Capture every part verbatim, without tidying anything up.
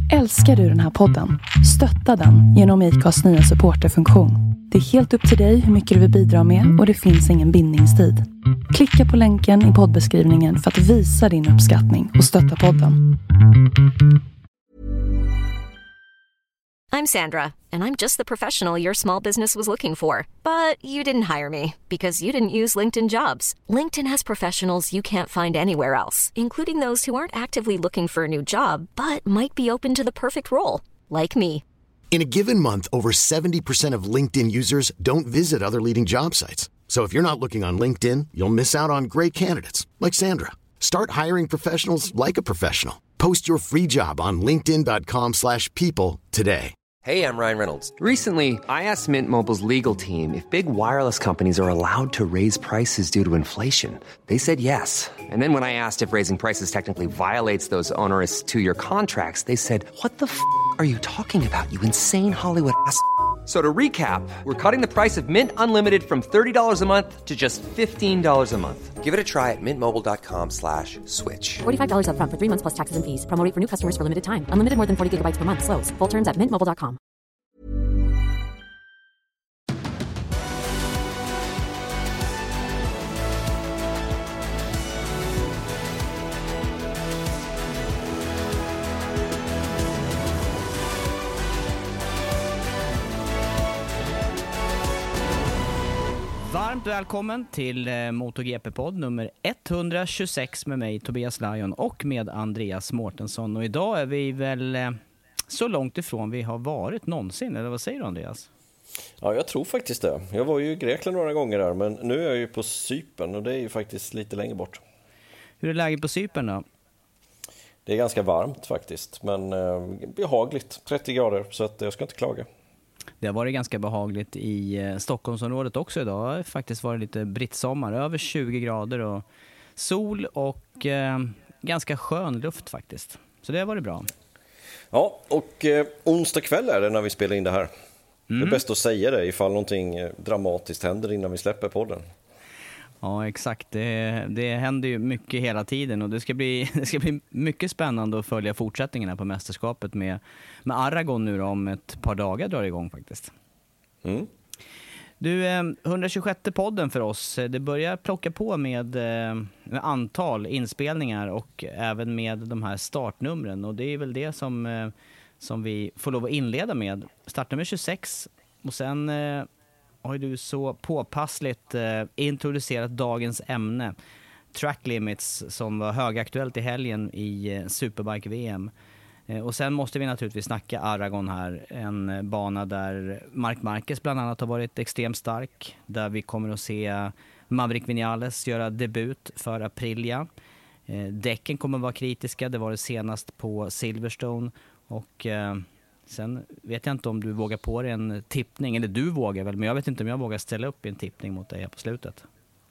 Älskar du den här podden? Stötta den genom I C A:s nya supporterfunktion. Det är helt upp till dig hur mycket du vill bidra med och det finns ingen bindningstid. Klicka på länken i poddbeskrivningen för att visa din uppskattning och stötta podden. I'm Sandra, and I'm just the professional your small business was looking for. But you didn't hire me because you didn't use LinkedIn Jobs. LinkedIn has professionals you can't find anywhere else, including those who aren't actively looking for a new job, but might be open to the perfect role, like me. In a given month, over seventy percent of LinkedIn users don't visit other leading job sites. So if you're not looking on LinkedIn, you'll miss out on great candidates like Sandra. Start hiring professionals like a professional. Post your free job on linkedin dot com slash people today. Hey, I'm Ryan Reynolds. Recently, I asked Mint Mobile's legal team if big wireless companies are allowed to raise prices due to inflation. They said yes. And then when I asked if raising prices technically violates those onerous two-year contracts, they said, "What the f*** are you talking about, you insane Hollywood ass?" So to recap, we're cutting the price of Mint Unlimited from thirty dollars a month to just fifteen dollars a month. Give it a try at mintmobile.com slash switch. forty-five dollars up front for three months plus taxes and fees. Promo rate for new customers for limited time. Unlimited more than forty gigabytes per month. Slows full terms at mint mobile dot com. Varmt välkommen till eh, MotoGP-podd nummer etthundratjugosex med mig Tobias Lajon och med Andreas Mårtensson. Och idag är vi väl eh, så långt ifrån vi har varit någonsin, eller vad säger du Andreas? Ja, jag tror faktiskt det. Jag var ju i Grekland några gånger där, men nu är jag ju på Cypern och det är ju faktiskt lite längre bort. Hur är läget på Cypern då? Det är ganska varmt faktiskt, men eh, behagligt, trettio grader, så att jag ska inte klaga. Det har varit ganska behagligt i eh, Stockholmsområdet också idag. Det har faktiskt varit lite brittsommar, över tjugo grader och sol och eh, ganska skön luft faktiskt. Så det har varit bra. Ja, och eh, onsdag kväll är det när vi spelar in det här. Mm. Det är bäst att säga det ifall någonting eh, dramatiskt händer innan vi släpper podden. Ja, exakt. Det, det händer ju mycket hela tiden och det ska bli, det ska bli mycket spännande att följa fortsättningen här på mästerskapet med, med Aragon nu då, om ett par dagar drar igång faktiskt. Mm. Du, eh, etthundratjugosjätte podden för oss, det börjar plocka på med, eh, med antal inspelningar och även med de här startnumren och det är väl det som, eh, som vi får lov att inleda med. Startnummer tjugosex och sen... Eh, har du så påpassligt eh, introducerat dagens ämne, Track Limits, som var högaktuellt i helgen i eh, Superbike-V M. Eh, och sen måste vi naturligtvis snacka Aragon här, en eh, bana där Marc Marquez bland annat har varit extremt stark, där vi kommer att se Maverick Viñales göra debut för Aprilia. Eh, däcken kommer att vara kritiska, det var det senast på Silverstone och... Eh, Sen vet jag inte om du vågar på dig en tippning, eller du vågar väl, men jag vet inte om jag vågar ställa upp en tippning mot dig här på slutet.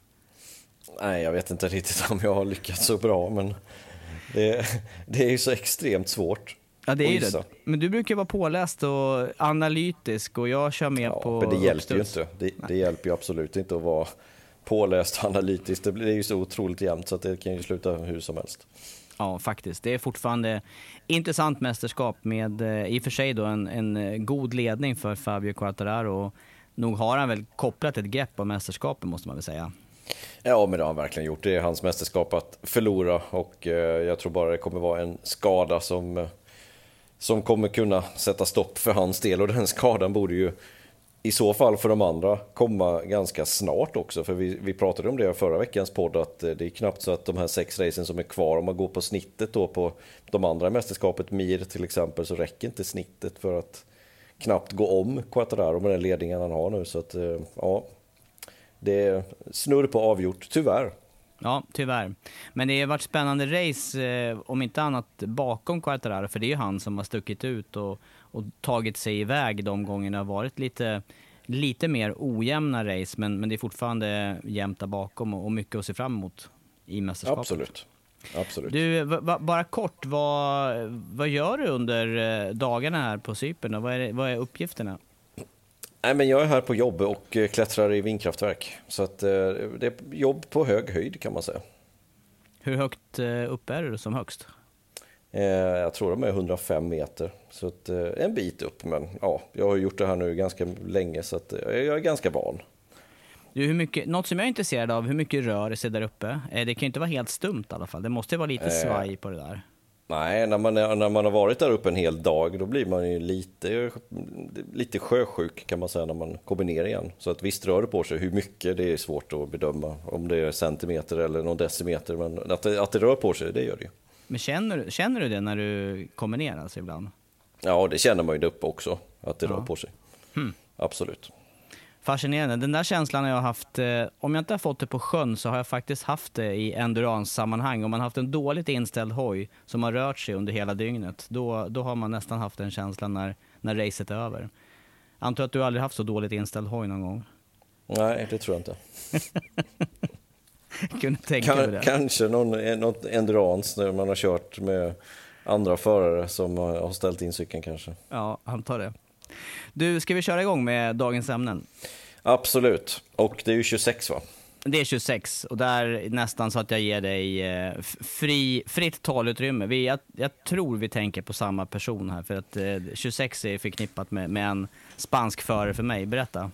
Nej, jag vet inte riktigt om jag har lyckats så bra, men det, det är ju så extremt svårt. Ja, det är ju det. Men du brukar vara påläst och analytisk och jag kör med ja, på... men det hjälper uppstuds. ju inte. Det, det hjälper ju absolut inte att vara påläst och analytisk. Det blir ju så otroligt jämnt så att det kan ju sluta hur som helst. Ja, faktiskt. Det är fortfarande intressant mästerskap med i och för sig då en, en god ledning för Fabio Quartararo. Och nog har han väl kopplat ett grepp av mästerskapet, måste man väl säga. Ja, men det har han verkligen gjort. Det är hans mästerskap att förlora och eh, jag tror bara det kommer vara en skada som, eh, som kommer kunna sätta stopp för hans del. Och den skadan borde ju i så fall för de andra komma ganska snart också. För vi, vi pratade om det förra veckans podd att det är knappt så att de här sex racen som är kvar, om man går på snittet då på de andra mästerskapet, Mir till exempel, så räcker inte snittet för att knappt gå om Quartararo med den ledningen han har nu. Så att ja, det är snurr på avgjort, tyvärr. Ja, tyvärr. Men det har varit spännande race, eh, om inte annat bakom Quartararo, för det är ju han som har stuckit ut och, och tagit sig iväg de gångerna. Det har varit lite, lite mer ojämna race, men, men det är fortfarande jämnt där bakom och, och mycket att se fram emot i mästerskapet. Absolut. Absolut. Du, v- v- bara kort, vad, vad gör du under dagarna här på Cypern? Vad är, vad är uppgifterna? Nej, men jag är här på jobb och klättrar i vindkraftverk. Så att, eh, det är jobb på hög höjd kan man säga. Hur högt upp är du som högst? Eh, jag tror de är hundrafem meter, så att, eh, en bit upp. Men ja, jag har gjort det här nu ganska länge, så att, eh, jag är ganska van. Du, hur mycket, något som jag är intresserad av, hur mycket rör det sig där uppe? Eh, det kan ju inte vara helt stumt i alla fall. Det måste vara lite svaj på det där. Nej, när man, är, när man har varit där uppe en hel dag, då blir man ju lite, lite sjösjuk kan man säga när man kommer ner igen. Så att visst rör det på sig, hur mycket det är svårt att bedöma. Om det är centimeter eller någon decimeter, men att det, att det rör på sig, det gör det ju. Men känner, känner du det när du kommer ner alltså ibland? Ja, det känner man ju där uppe också, att det ja. rör på sig. Hmm. Absolut. Fascinerande. Den där känslan har jag haft, eh, om jag inte har fått det på sjön så har jag faktiskt haft det i endurance-sammanhang. Om man har haft en dåligt inställd hoj som har rört sig under hela dygnet, då, då har man nästan haft den känslan när, när racet är över. Antar att du aldrig haft så dåligt inställd hoj någon gång? Nej, det tror jag inte. Kunde tänka kan, på det. Kanske någon, något endurance när man har kört med andra förare som har ställt in cykeln kanske. Ja, antar det. Du, ska vi köra igång med dagens ämnen? Absolut. Och det är ju tjugosex, va? Det är tjugosex och där nästan så att jag ger dig eh, fri, fritt talutrymme. Vi, jag, jag tror vi tänker på samma person här, för att eh, tjugosex är förknippat med, med en spansk förare för mig. Berätta.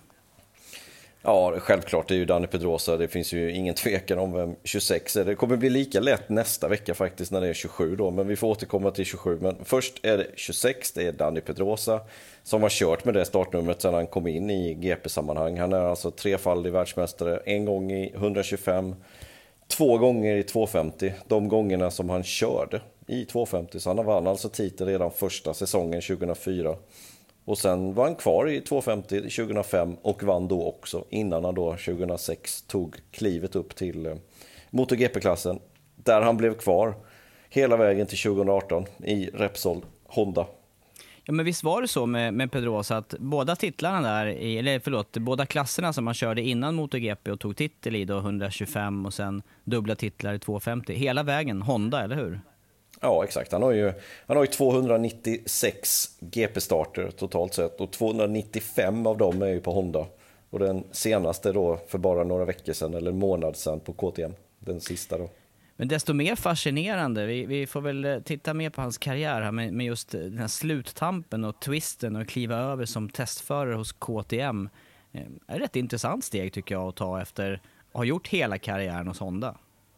Ja, självklart. Det är ju Dani Pedrosa. Det finns ju ingen tvekan om vem tjugosex är. Det kommer bli lika lätt nästa vecka faktiskt när det är tjugosju då. Men vi får återkomma till tjugosju. Men först är det tjugosex. Det är Dani Pedrosa som har kört med det startnumret sedan han kom in i G P-sammanhang. Han är alltså trefaldig världsmästare. En gång i etthundratjugofem. Två gånger i tvåhundrafemtio. De gångerna som han körde i tvåhundrafemtio. Så han vann alltså titel redan första säsongen tjugohundrafyra. Och sen var han kvar i tvåhundrafemtio tjugohundrafem och vann då också innan han då tjugohundrasex tog klivet upp till eh, MotoGP-klassen. Där han blev kvar hela vägen till tjugohundraarton i Repsol Honda. Ja, men visst var det så med, med Pedrosa att båda titlarna där, i, eller förlåt, båda klasserna som han körde innan MotoGP och tog titel i då etthundratjugofem och sen dubbla titlar i tvåhundrafemtio. Hela vägen Honda, eller hur? Ja, exakt. Han har ju, han har ju tvåhundranittiosex G P-starter totalt sett och tvåhundranittiofem av dem är ju på Honda. Och den senaste då för bara några veckor sedan eller en månad sedan på K T M. Den sista då. Men desto mer fascinerande, vi, vi får väl titta mer på hans karriär här med, med just den här sluttampen och twisten och kliva över som testförare hos K T M. Det är ett rätt intressant steg tycker jag att ta efter att ha gjort hela karriären hos Honda.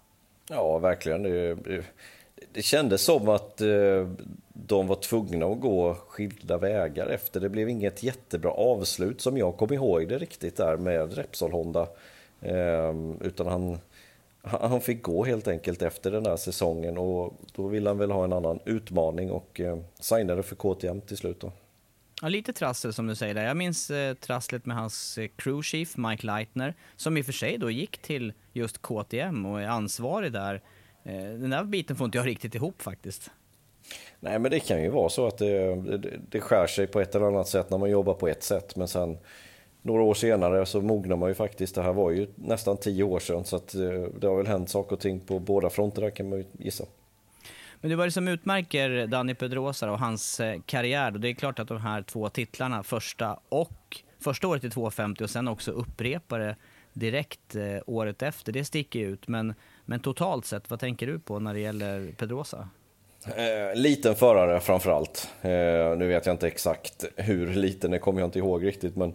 Ja, verkligen. Det, det, det kändes som att eh, de var tvungna att gå skilda vägar efter. Det blev inget jättebra avslut som jag kom ihåg det riktigt där med Repsol Honda. Eh, utan han... Han fick gå helt enkelt efter den här säsongen och då ville han väl ha en annan utmaning och eh, signade för K T M till slut då. Ja, lite trassel som du säger där. Jag minns eh, trasslet med hans eh, crew chief Mike Leitner som i och för sig då gick till just K T M och är ansvarig där. Eh, den där biten får inte jag riktigt ihop faktiskt. Nej, men det kan ju vara så att det, det, det skär sig på ett eller annat sätt när man jobbar på ett sätt, men sen några år senare så mognar man ju faktiskt. Det här var ju nästan tio år sedan så att det har väl hänt saker och ting på båda fronter där kan man ju gissa. Men det var det som utmärker Dani Pedrosa och hans karriär. Och det är klart att de här två titlarna, första och första året i tvåhundrafemtio och sen också upprepare direkt eh, året efter, det sticker ut. Men, men totalt sett, vad tänker du på när det gäller Pedrosa? Eh, liten förare framförallt. Eh, nu vet jag inte exakt hur liten, det kommer jag inte ihåg riktigt, men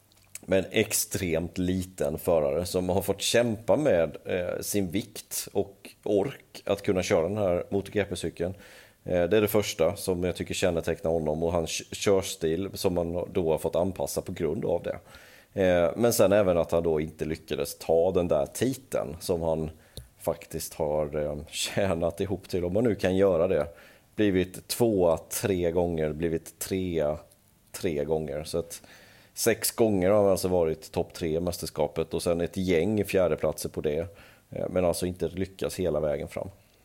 Men extremt liten förare som har fått kämpa med eh, sin vikt och ork att kunna köra den här MotoGP-cykeln. Eh, det är det första som jag tycker kännetecknar honom och hans körstil som man då har fått anpassa på grund av det. Eh, men sen även att han då inte lyckades ta den där titeln som han faktiskt har eh, tjänat ihop till, om man nu kan göra det. Blivit tvåa tre gånger, blivit trea tre gånger. Så att Sex gånger har han alltså varit topp tre i mästerskapet och sen ett gäng fjärdeplatser på det. Men alltså inte lyckas hela vägen fram.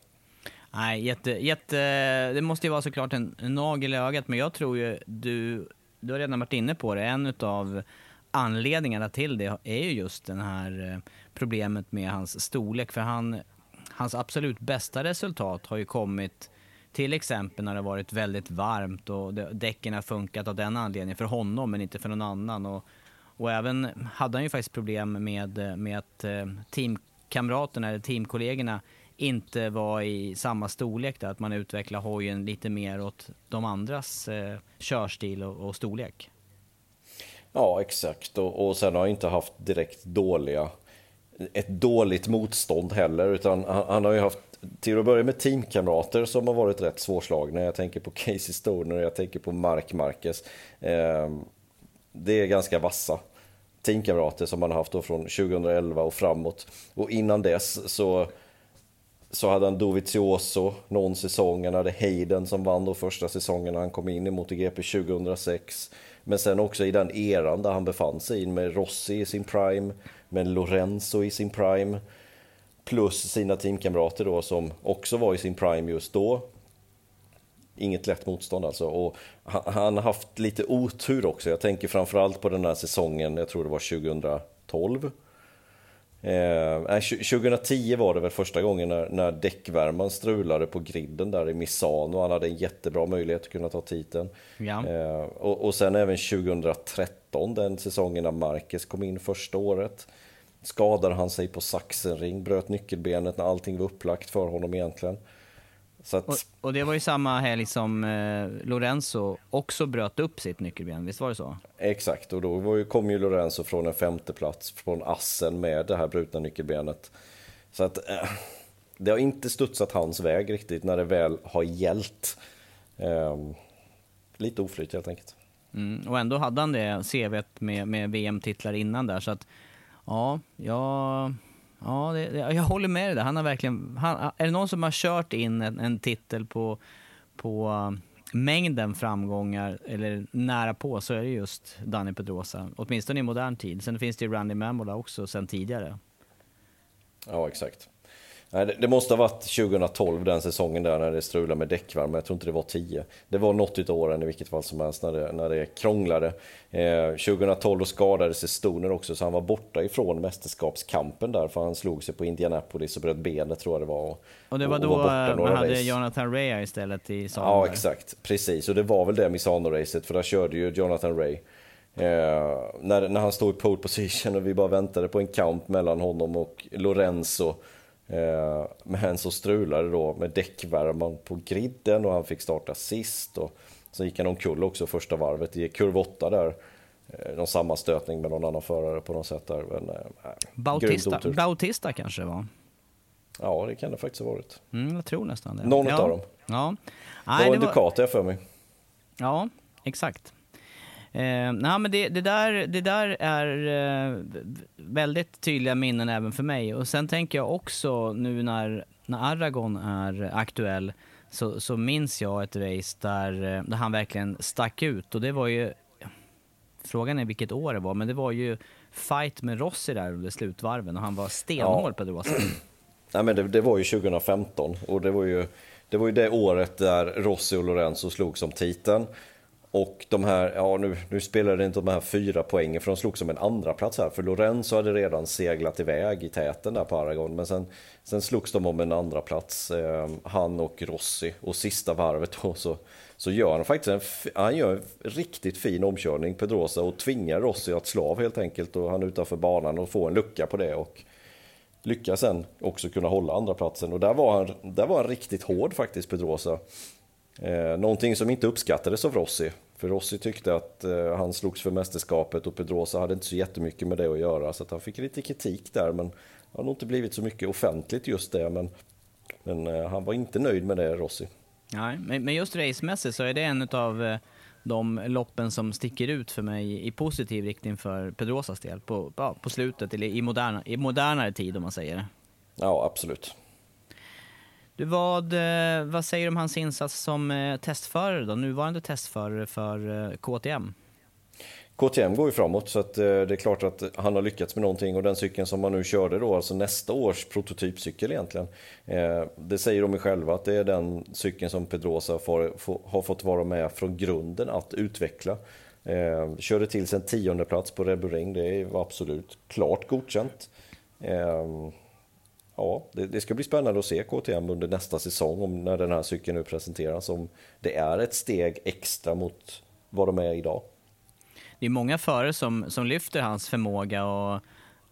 Nej, jätte, jätte, det måste ju vara såklart en, en nagel i ögat. Men jag tror ju, du, du har redan varit inne på det. En av anledningarna till det är ju just den här problemet med hans storlek. För han, hans absolut bästa resultat har ju kommit till exempel när det har varit väldigt varmt och däcken har funkat av den anledningen för honom men inte för någon annan. Och, och även hade han ju faktiskt problem med, med att teamkamraterna eller teamkollegorna inte var i samma storlek där, att man utvecklar hojen lite mer åt de andras eh, körstil och, och storlek. Ja, exakt. Och, och sen har han inte haft direkt dåliga, ett dåligt motstånd heller, utan han, han har ju haft, till att börja med, teamkamrater som har varit rätt svårslagna. Jag tänker på Casey Stoner, jag tänker på Marc Marquez. Eh, det är ganska vassa teamkamrater som han har haft då från tjugoelva och framåt. Och innan dess så, så hade han Dovizioso någon säsong. Han hade Hayden som vann då första säsongen när han kom in i MotoGP tjugohundrasex. Men sen också i den eran där han befann sig in med Rossi i sin prime, med Lorenzo i sin prime, plus sina teamkamrater då som också var i sin prime just då. Inget lätt motstånd alltså. Och han, han har haft lite otur också. Jag tänker framförallt på den här säsongen, jag tror det var tjugotolv. Eh, tjugohundratio var det väl första gången när, när däckvärman strulade på griden där i Misano. Han hade en jättebra möjlighet att kunna ta titeln. Ja. Eh, och, och sen även tjugotretton, den säsongen när Marquez kom in första året. Skadade han sig på Sachsenring, bröt nyckelbenet när allting var upplagt för honom egentligen. Så att... och, och det var ju samma helg som eh, Lorenzo också bröt upp sitt nyckelben, visst var det så? Exakt, och då var ju, kom ju Lorenzo från en femte plats från Assen med det här brutna nyckelbenet. Så att eh, det har inte studsat hans väg riktigt när det väl har gällt. Eh, lite oflyt helt enkelt. Mm, och ändå hade han det C V:t med, med V M-titlar innan där, så att ja, ja... Ja, det, det, jag håller med dig där. Han har verkligen, han, är det någon som har kört in en, en titel på, på uh, mängden framgångar eller nära på, så är det just Dani Pedrosa. Åtminstone i modern tid. Sen finns det ju Randy Mamola också sen tidigare. Ja, exakt. Nej, det, det måste ha varit tjugotolv, den säsongen där när det strulade med däckvärme. Jag tror inte det var tio. Det var något utav åren i vilket fall som helst när det, när det krånglade. Eh, tjugotolv då skadade sig Stoner också, så han var borta ifrån mästerskapskampen där, för han slog sig på Indianapolis och bröt benet, tror jag det var. Och, och det var då var man hade race. Jonathan Rea istället i Misano. Ja, exakt. Precis. Och det var väl det Misano-racet, för där körde ju Jonathan Rea. Eh, när, när han stod i pole position och vi bara väntade på en kamp mellan honom och Lorenzo. Eh, men så strulade då med däckvärman på griden och han fick starta sist, och så gick han omkull också första varvet i kurva åtta där. Eh, någon sammanstötning med någon annan förare på något sätt där. Men, eh, Bautista, Bautista kanske det var. Ja, det kan det faktiskt ha varit. Mm, jag tror nästan det. Någon ja. av dem. Ja. Det var Nej, en det Ducati var... för mig. Ja, exakt. Eh, nej, men det, det, där, det där är eh, väldigt tydliga minnen även för mig. Och sen tänker jag också nu när, när Aragon är aktuell, så, så minns jag ett race där, där han verkligen stack ut. Och det var ju, frågan är vilket år det var, men det var ju fight med Rossi där under slutvarven och han var stenhård på Pedrosa. Nej, men det, det var ju tjugofemton och det var ju, det var ju det året där Rossi och Lorenzo slog som titeln. Och de här, ja nu, nu spelade det inte de här fyra poängen, för de slog som en andra plats här. För Lorenzo hade redan seglat iväg i täten där på Aragon. Men sen, sen slogs de om en andra plats, eh, han och Rossi. Och sista varvet då så, så gör han faktiskt en, han gör en riktigt fin omkörning, Pedrosa, och tvingar Rossi att slå av helt enkelt. Och han är utanför banan och får en lucka på det. Och lyckas sen också kunna hålla andra platsen. Och där var han, där var han riktigt hård faktiskt, Pedrosa. Eh, någonting som inte uppskattades av Rossi. För Rossi tyckte att eh, han slogs för mästerskapet och Pedrosa hade inte så jättemycket med det att göra. Så att han fick lite kritik där, men det har nog inte blivit så mycket offentligt just det. Men, men eh, han var inte nöjd med det, Rossi. Nej, men just racemässigt så är det en av eh, de loppen som sticker ut för mig i positiv riktning för Pedrosas del. På, ja, på slutet, eller i, moderna, i modernare tid om man säger det. Ja, absolut. Du, vad, vad säger du om hans insats som testförare då? Nuvarande testförare för K T M? K T M går ju framåt, så att det är klart att han har lyckats med någonting. Och den cykeln som man nu körde då, alltså nästa års prototypcykel egentligen, det säger de själva att det är den cykeln som Pedrosa får, får, har fått vara med från grunden att utveckla. Körde till sen tionde plats på Red Bull Ring, det var absolut klart godkänt. Ja, det, det ska bli spännande att se K T M under nästa säsong, om när den här cykeln nu presenteras, om det är ett steg extra mot vad de är idag. Det är många förare som, som lyfter hans förmåga och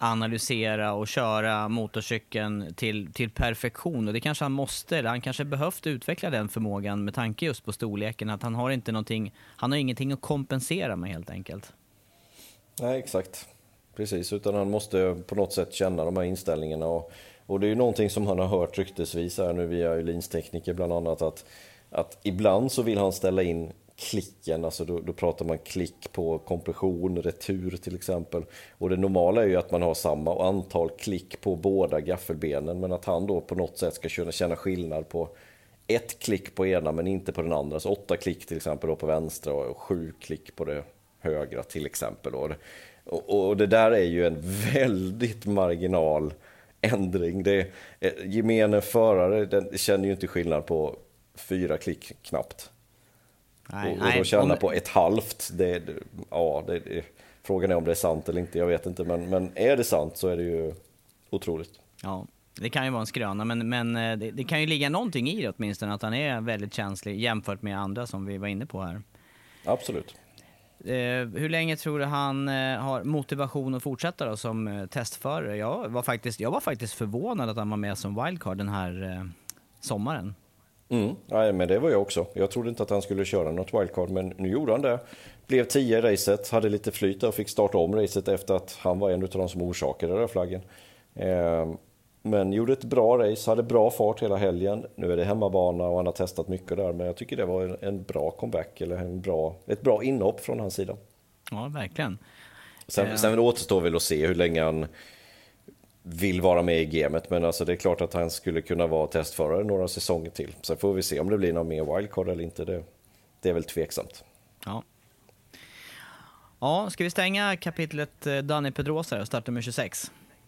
analysera och köra motorcykeln till, till perfektion. Och det kanske han måste, eller han kanske behövt utveckla den förmågan med tanke just på storleken. Att han har inte någonting, han har ingenting att kompensera med helt enkelt. Nej, exakt. Precis, utan han måste på något sätt känna de här inställningarna. Och, och det är ju någonting som han har hört ryktesvis här nu via Öhlins tekniker bland annat. Att, att ibland så vill han ställa in klicken, alltså då, då pratar man klick på kompression, retur till exempel. Och det normala är ju att man har samma antal klick på båda gaffelbenen, men att han då på något sätt ska kunna känna skillnad på ett klick på ena men inte på den andra. Så åtta klick till exempel då på vänstra och sju klick på det högra till exempel. Och, och det där är ju en väldigt marginal ändring. Det är, gemene förare den känner ju inte skillnad på fyra klick knappt. Nej, och, och då känna om... på ett halvt, det, ja, det, det, frågan är om det är sant eller inte, jag vet inte, men, men är det sant så är det ju otroligt. Ja, det kan ju vara en skröna, men, men det, det kan ju ligga någonting i det åtminstone, att han är väldigt känslig jämfört med andra som vi var inne på här. Absolut. Eh, hur länge tror du han eh, har motivation att fortsätta då som eh, testförare? Jag var, faktiskt, jag var faktiskt förvånad att han var med som wildcard den här eh, sommaren. Mm, nej, men det var jag också. Jag trodde inte att han skulle köra något wildcard, men nu gjorde han det. Blev tio i racet, hade lite flyt och fick starta om racet efter att han var en av de som orsakade den där flaggen. Eh, men gjorde ett bra race, hade bra fart hela helgen. Nu är det hemmabana och han har testat mycket där, men jag tycker det var en, en bra comeback, eller en bra, ett bra inhopp från hans sida. Ja, verkligen. Sen, eh. sen återstår väl att se hur länge han vill vara med i gamet, men alltså det är klart att han skulle kunna vara testförare några säsonger till. Sen får vi se om det blir någon mer wildcard eller inte. Det, det är väl tveksamt. Ja. Ja, ska vi stänga kapitlet Dani Pedrosa och starta med tjugosex?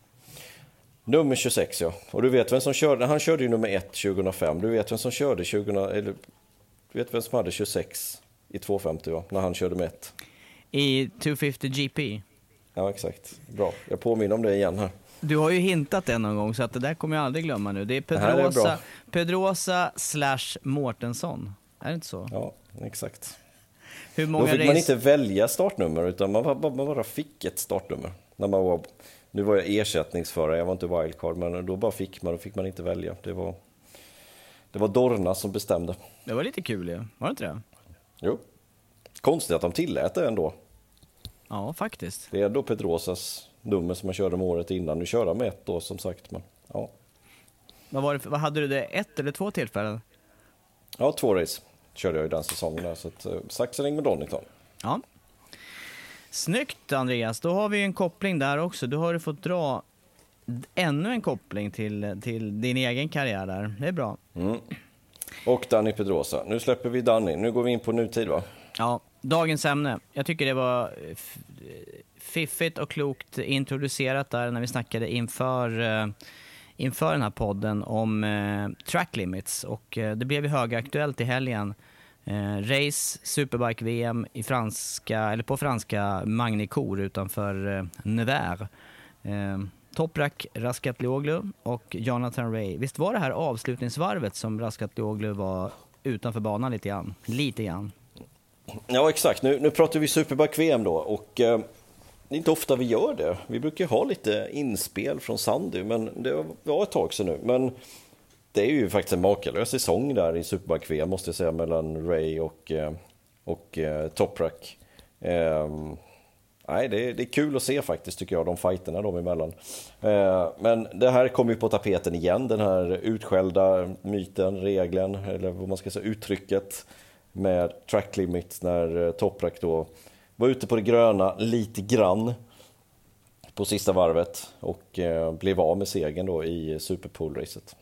Nummer tjugosex, ja. Och du vet vem som körde, han körde ju nummer ett tjugohundrafem. Du vet vem som körde tjugo, eller du vet vem som hade tjugosex i tvåhundrafemtio, va? När han körde med ett. I tvåhundrafemtio G P. Ja, exakt. Bra. Jag påminner om det igen här. Du har ju hintat det någon gång, så att det där kommer jag aldrig glömma nu. Det är Pedrosa, det är Pedrosa slash Mårtensson. Är det inte så? Ja, exakt. Hur många Då fick race... man inte välja startnummer, utan man bara, man bara fick ett startnummer. När man var, nu var jag ersättningsförare, jag var inte wildcard, men då bara fick man, då fick man inte välja. Det var, det var Dorna som bestämde. Det var lite kul, ja. Var det inte det? Jo. Konstigt att de tillät det ändå. Ja, faktiskt. Det är då Pedrosas nummer som man körde med året innan. Nu kör med ett då, som sagt. Men, ja. Vad, var det för, vad hade du det? Ett eller två tillfällen? Ja, två race körde jag i den säsongen där. Så att, uh, Saxering med Donington. Ja. Snyggt, Andreas. Då har vi en koppling där också. Du har du fått dra ännu en koppling till, till din egen karriär där. Det är bra. Mm. Och Dani Pedrosa. Nu släpper vi Dani. Nu går vi in på nutid, va? Ja, dagens ämne. Jag tycker det var fiffigt och klokt introducerat där när vi snackade inför, uh, inför den här podden om uh, track limits. Och uh, det blev ju högaktuellt i helgen. Uh, race, Superbike-V M i franska, eller på franska Magny-Cours utanför uh, Nevers. Uh, Toprak Raskatlioglu och Jonathan Ray. Visst var det här avslutningsvarvet som Raskatlioglu var utanför banan lite grann? Lite grann. Ja, exakt. Nu, nu pratar vi Superbike-V M då, och eh, det är inte ofta vi gör det. Vi brukar ha lite inspel från Sandy, men det var ett tag sedan nu. Men det är ju faktiskt en makalös säsong där i Superbike-V M, måste jag säga, mellan Ray och, eh, och eh, Toprak. Eh, nej, det är, det är kul att se faktiskt, tycker jag, de fighterna de emellan. Eh, men det här kommer ju på tapeten igen, den här utskällda myten, regeln, eller vad man ska säga, uttrycket med track limits, när Toprak då var ute på det gröna lite grann på sista varvet och eh, blev av med segern då i Superpool-racet.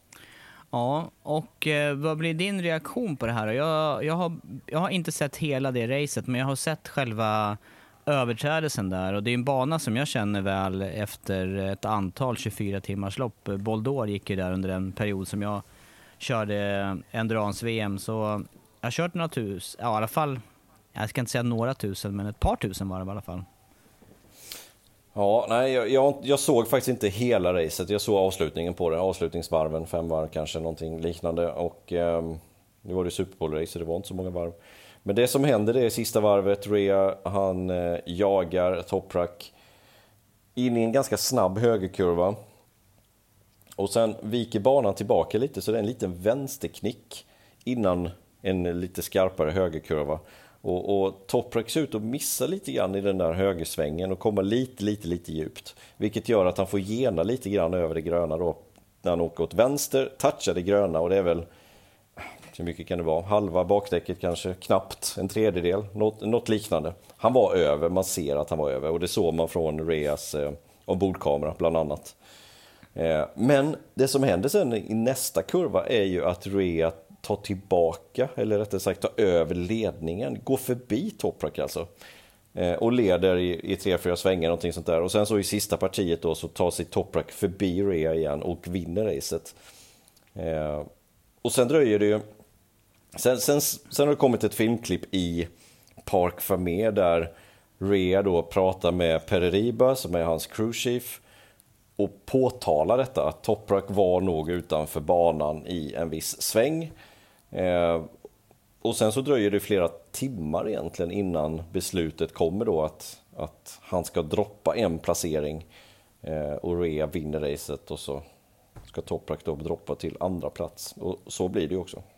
Ja, och eh, vad blir din reaktion på det här? Jag, jag, har, jag har inte sett hela det racet, men jag har sett själva överträdelsen där, och det är en bana som jag känner väl efter ett antal tjugofyra timmars lopp. Boldor gick ju där under en period som jag körde Endurance-V M, så jag har kört några tusen, ja, i alla fall, jag ska inte säga några tusen, men ett par tusen var det i alla fall. Ja, nej, jag, jag, jag såg faktiskt inte hela racet. Jag såg avslutningen på det, avslutningsvarven, fem varv kanske, någonting liknande. Och eh, nu var det Superbowl-race, så det var inte så många varv. Men det som hände det är sista varvet, Rea, han eh, jagar Toprak in i en ganska snabb högerkurva. Och sen viker banan tillbaka lite, så det är en liten vänsterknick innan en lite skarpare högerkurva. Och, och Toprak ser ut att missa lite grann i den där högersvängen och komma lite, lite, lite djupt. Vilket gör att han får gena lite grann över det gröna då. När han åker åt vänster, touchar det gröna, och det är väl, hur mycket kan det vara? Halva bakdäcket kanske, knappt en tredjedel, något, något liknande. Han var över, man ser att han var över, och det såg man från Reas eh, ombordkamera bland annat. Eh, men det som händer sen i nästa kurva är ju att Rea tar tillbaka, eller rättare sagt tar över ledningen, går förbi Toprak alltså. Och leder i, i tre, fyra svängar, någonting sånt där. Och sen så i sista partiet då så tar sig Toprak förbi Rea igen och vinner racet. Eh, och sen dröjer det ju... Sen, sen, sen har det kommit ett filmklipp i Parc Fermé där Rea då pratar med Pereriba, som är hans crewchief, och påtalar detta, att Toprak var nog utanför banan i en viss sväng. Eh, Och sen så dröjer det flera timmar egentligen innan beslutet kommer då att, att han ska droppa en placering eh, och Rea vinner racet, och så ska Toprak då droppa till andra plats. Och så blir det ju också.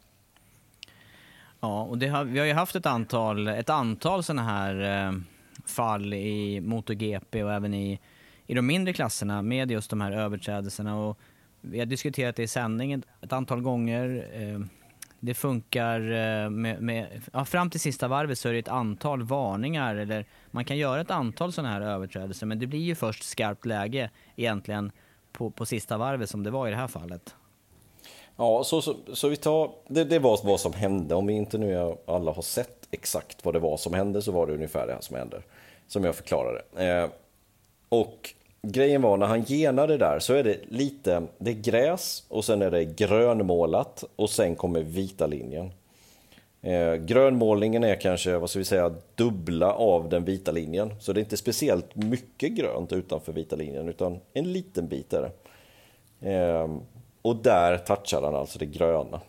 Ja, och det har, vi har ju haft ett antal, ett antal sådana här eh, fall i MotoGP och även i, i de mindre klasserna med just de här överträdelserna. Och vi har diskuterat det i sändningen ett antal gånger. Eh, Det funkar med, med, ja, fram till sista varvet så är det ett antal varningar, eller man kan göra ett antal sådana här överträdelser, men det blir ju först skarpt läge egentligen på, på sista varvet, som det var i det här fallet. Ja, så, så, så vi tar, det, det var vad som hände. Om vi inte nu alla har sett exakt vad det var som hände, så var det ungefär det här som hände, som jag förklarade. Eh, och grejen var, när han genade där så är det lite, det är gräs och sen är det grönmålat och sen kommer vita linjen. Eh, grönmålningen är kanske, vad ska vi säga, dubbla av den vita linjen. Så det är inte speciellt mycket grönt utanför vita linjen, utan en liten bit är det. Eh, och där touchade han alltså det gröna.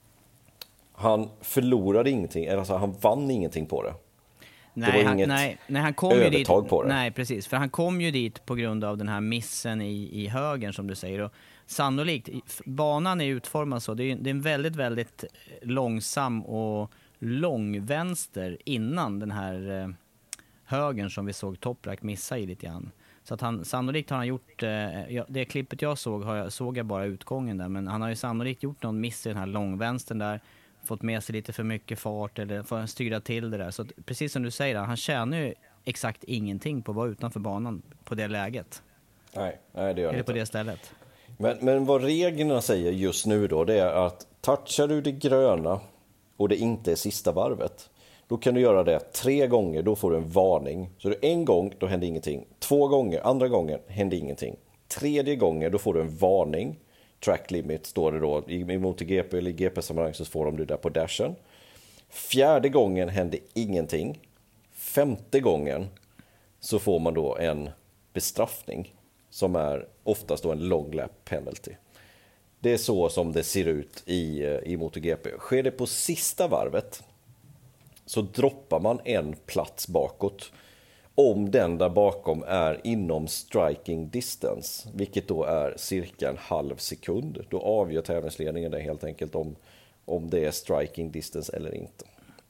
Han förlorade ingenting, alltså han vann ingenting på det. Nej, han, nej, nej, han kom ju dit, på det. Nej, precis. För han kom ju dit på grund av den här missen i, i högen, som du säger. Och sannolikt, banan är utformad så. Det är, det är en väldigt, väldigt långsam och lång vänster innan den här eh, högen som vi såg Toprak missa i lite grann. Så att han, sannolikt har han gjort, eh, ja, det klippet jag såg, har jag, såg jag bara utgången där. Men han har ju sannolikt gjort någon miss i den här långvänstern där. Fått med sig lite för mycket fart eller får styra till det där. Så att, precis som du säger, han tjänar ju exakt ingenting på att vara utanför banan på det läget. Nej, nej det gör Eller inte. på det stället. Men, men vad reglerna säger just nu då, det är att touchar du det gröna och det inte är sista varvet, då kan du göra det tre gånger, då får du en varning. Så det en gång, då händer ingenting. Två gånger, andra gången händer ingenting. Tredje gånger, då får du en varning. Track limit står det då. I MotoGP eller i G P-sammanhang så får de det där på dashen. Fjärde gången händer ingenting. Femte gången så får man då en bestraffning som är oftast då en long lap penalty. Det är så som det ser ut i, i MotoGP. Sker det på sista varvet så droppar man en plats bakåt om den där bakom är inom striking distance, vilket då är cirka en halv sekund. Då avgör tävlingsledningen det helt enkelt om, om det är striking distance eller inte.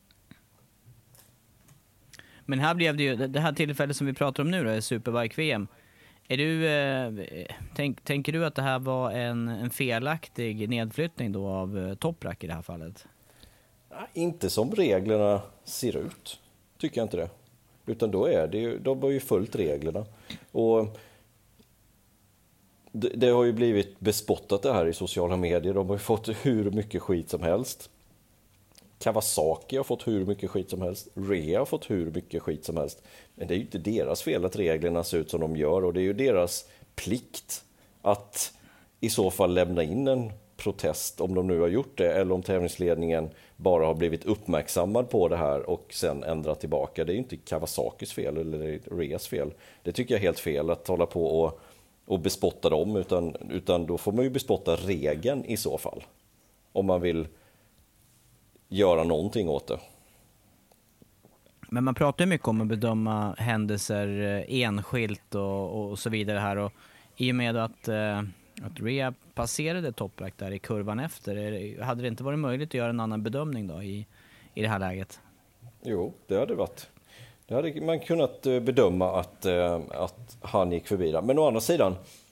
Men här blev det ju, det här tillfället som vi pratar om nu då, är Superbike-V M. Är du, eh, tänk, tänker du att det här var en, en felaktig nedflyttning då av eh, Toprak i det här fallet? Inte som reglerna ser ut, tycker jag inte det. Utan då är det ju, de har ju följt reglerna. Och det, det har ju blivit bespottat det här i sociala medier. De har ju fått hur mycket skit som helst. Kawasaki har fått hur mycket skit som helst. Rea har fått hur mycket skit som helst. Men det är ju inte deras fel att reglerna ser ut som de gör. Och det är ju deras plikt att i så fall lämna in en protest om de nu har gjort det, eller om tävlingsledningen bara har blivit uppmärksammad på det här och sen ändrat tillbaka. Det är ju inte Kawasakis fel eller Reas fel. Det tycker jag är helt fel att hålla på och, och bespotta dem, utan, utan då får man ju bespotta regeln i så fall. Om man vill göra någonting åt det. Men man pratar ju mycket om att bedöma händelser enskilt och, och så vidare här. Och i och med att, eh, att Rea passerade Toprak där i kurvan efter, hade det inte varit möjligt att göra en annan bedömning då i, i det här läget? Jo, det hade varit. Det hade man kunnat bedöma att, att han gick förbi där. Men å andra sidan,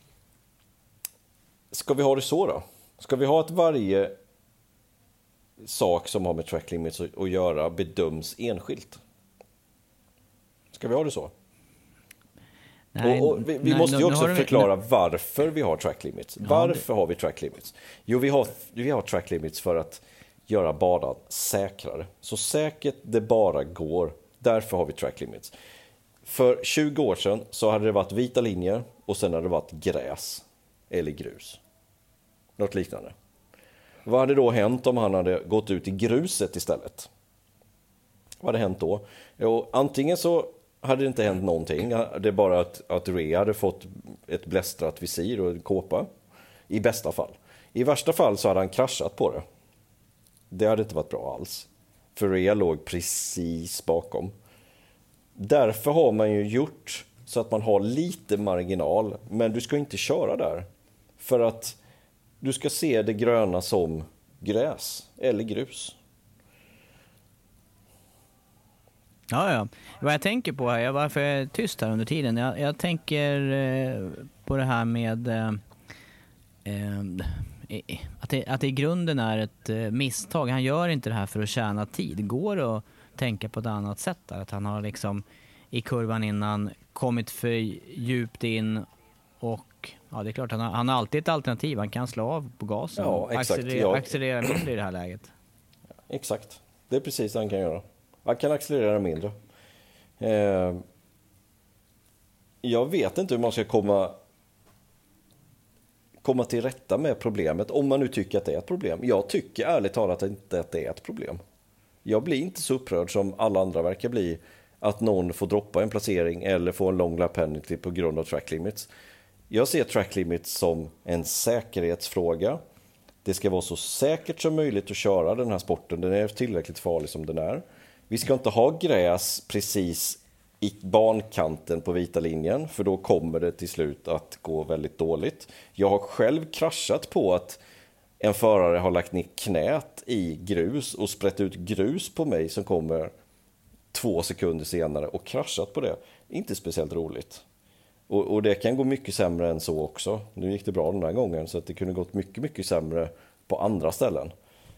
ska vi ha det så då? Ska vi ha att varje sak som har med track limits att göra bedöms enskilt? Ska vi ha det så? Nej, och, och vi, vi nej, måste ju också du, förklara nu, varför vi har track limits. Ja, varför det... har vi track limits? Jo, vi har, vi har track limits för att göra banan säkrare. Så säkert det bara går. Därför har vi track limits. För tjugo år sedan så hade det varit vita linjer och sen hade det varit gräs eller grus. Något liknande. Vad hade då hänt om han hade gått ut i gruset istället? Vad hade hänt då? Jo, antingen så hade det inte hänt någonting. Det är bara att, att Rea hade fått ett blästrat visir och en kåpa. I bästa fall. I värsta fall så hade han kraschat på det. Det hade inte varit bra alls. För Rea låg precis bakom. Därför har man ju gjort så att man har lite marginal. Men du ska inte köra där. För att du ska se det gröna som gräs eller grus. Ja, ja. Vad jag tänker på här, varför jag är tyst här under tiden. Jag, jag tänker eh, på det här med eh, eh, att, det, att det i grunden är ett eh, misstag. Han gör inte det här för att tjäna tid. Går det att tänka på ett annat sätt där? Att han har liksom i kurvan innan kommit för djupt in och ja, det är klart, han har, han har alltid ett alternativ. Han kan slå av på gasen ja, och exakt. accelerera, ja. accelerera mindre i det här läget. Exakt. Det är precis det han kan göra. Han kan accelerera mindre. Eh, jag vet inte hur man ska komma, komma till rätta med problemet. Om man nu tycker att det är ett problem. Jag tycker ärligt talat inte att det är ett problem. Jag blir inte så upprörd som alla andra verkar bli. Att någon får droppa en placering eller få en long lap penalty på grund av track limits. Jag ser track limits som en säkerhetsfråga. Det ska vara så säkert som möjligt att köra den här sporten. Den är tillräckligt farlig som den är. Vi ska inte ha gräs precis i bankanten på vita linjen. För då kommer det till slut att gå väldigt dåligt. Jag har själv kraschat på att en förare har lagt ner knät i grus och sprätt ut grus på mig som kommer två sekunder senare och kraschat på det. Inte speciellt roligt. Och, och det kan gå mycket sämre än så också. Nu gick det bra den här gången så att det kunde gått mycket, mycket sämre på andra ställen.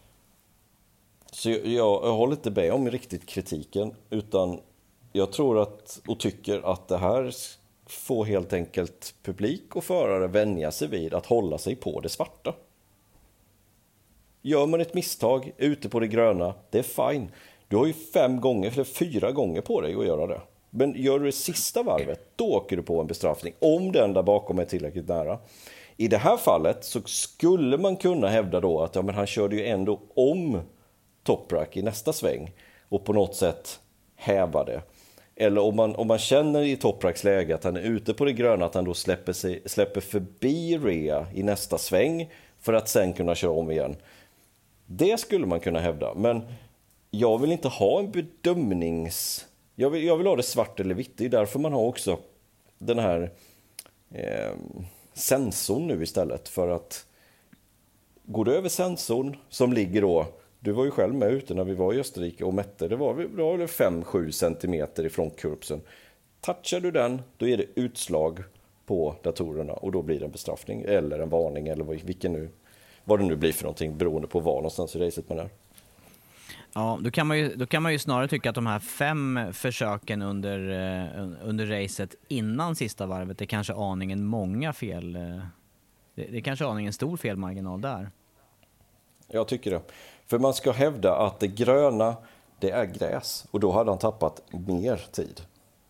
Så jag, jag, jag håller inte med om riktigt kritiken, utan jag tror att och tycker att det här får helt enkelt publik och förare vänja sig vid att hålla sig på det svarta. Gör man ett misstag ute på det gröna, det är fine. Du har ju fem gånger eller fyra gånger på dig att göra det. Men gör du det sista varvet, då åker du på en bestraffning. Om den där bakom är tillräckligt nära. I det här fallet så skulle man kunna hävda då att ja, men han körde ju ändå om Toprak i nästa sväng. Och på något sätt häva det. Eller om man, om man känner i Topraks läge att han är ute på det gröna, att han då släpper, sig, släpper förbi Rea i nästa sväng. För att sen kunna köra om igen. Det skulle man kunna hävda. Men jag vill inte ha en bedömnings... Jag vill, jag vill ha det svart eller vitt. Det är därför man har också den här eh, sensorn nu istället. För att går du över sensorn som ligger då... Du var ju själv med ute när vi var i Österrike och mätte. Det var fem till sju centimeter ifrån kurpsen. Touchar du den, då är det utslag på datorerna. Och då blir det en bestraffning eller en varning eller vilken nu, vad det nu blir för någonting beroende på var någonstans i racet man är. Ja, då kan man ju, då kan man ju snarare tycka att de här fem försöken under, under racet innan sista varvet är kanske aningen många fel. Det, det är kanske aningen stor felmarginal där. Jag tycker det. För man ska hävda att det gröna, det är gräs. Och då hade han tappat mer tid.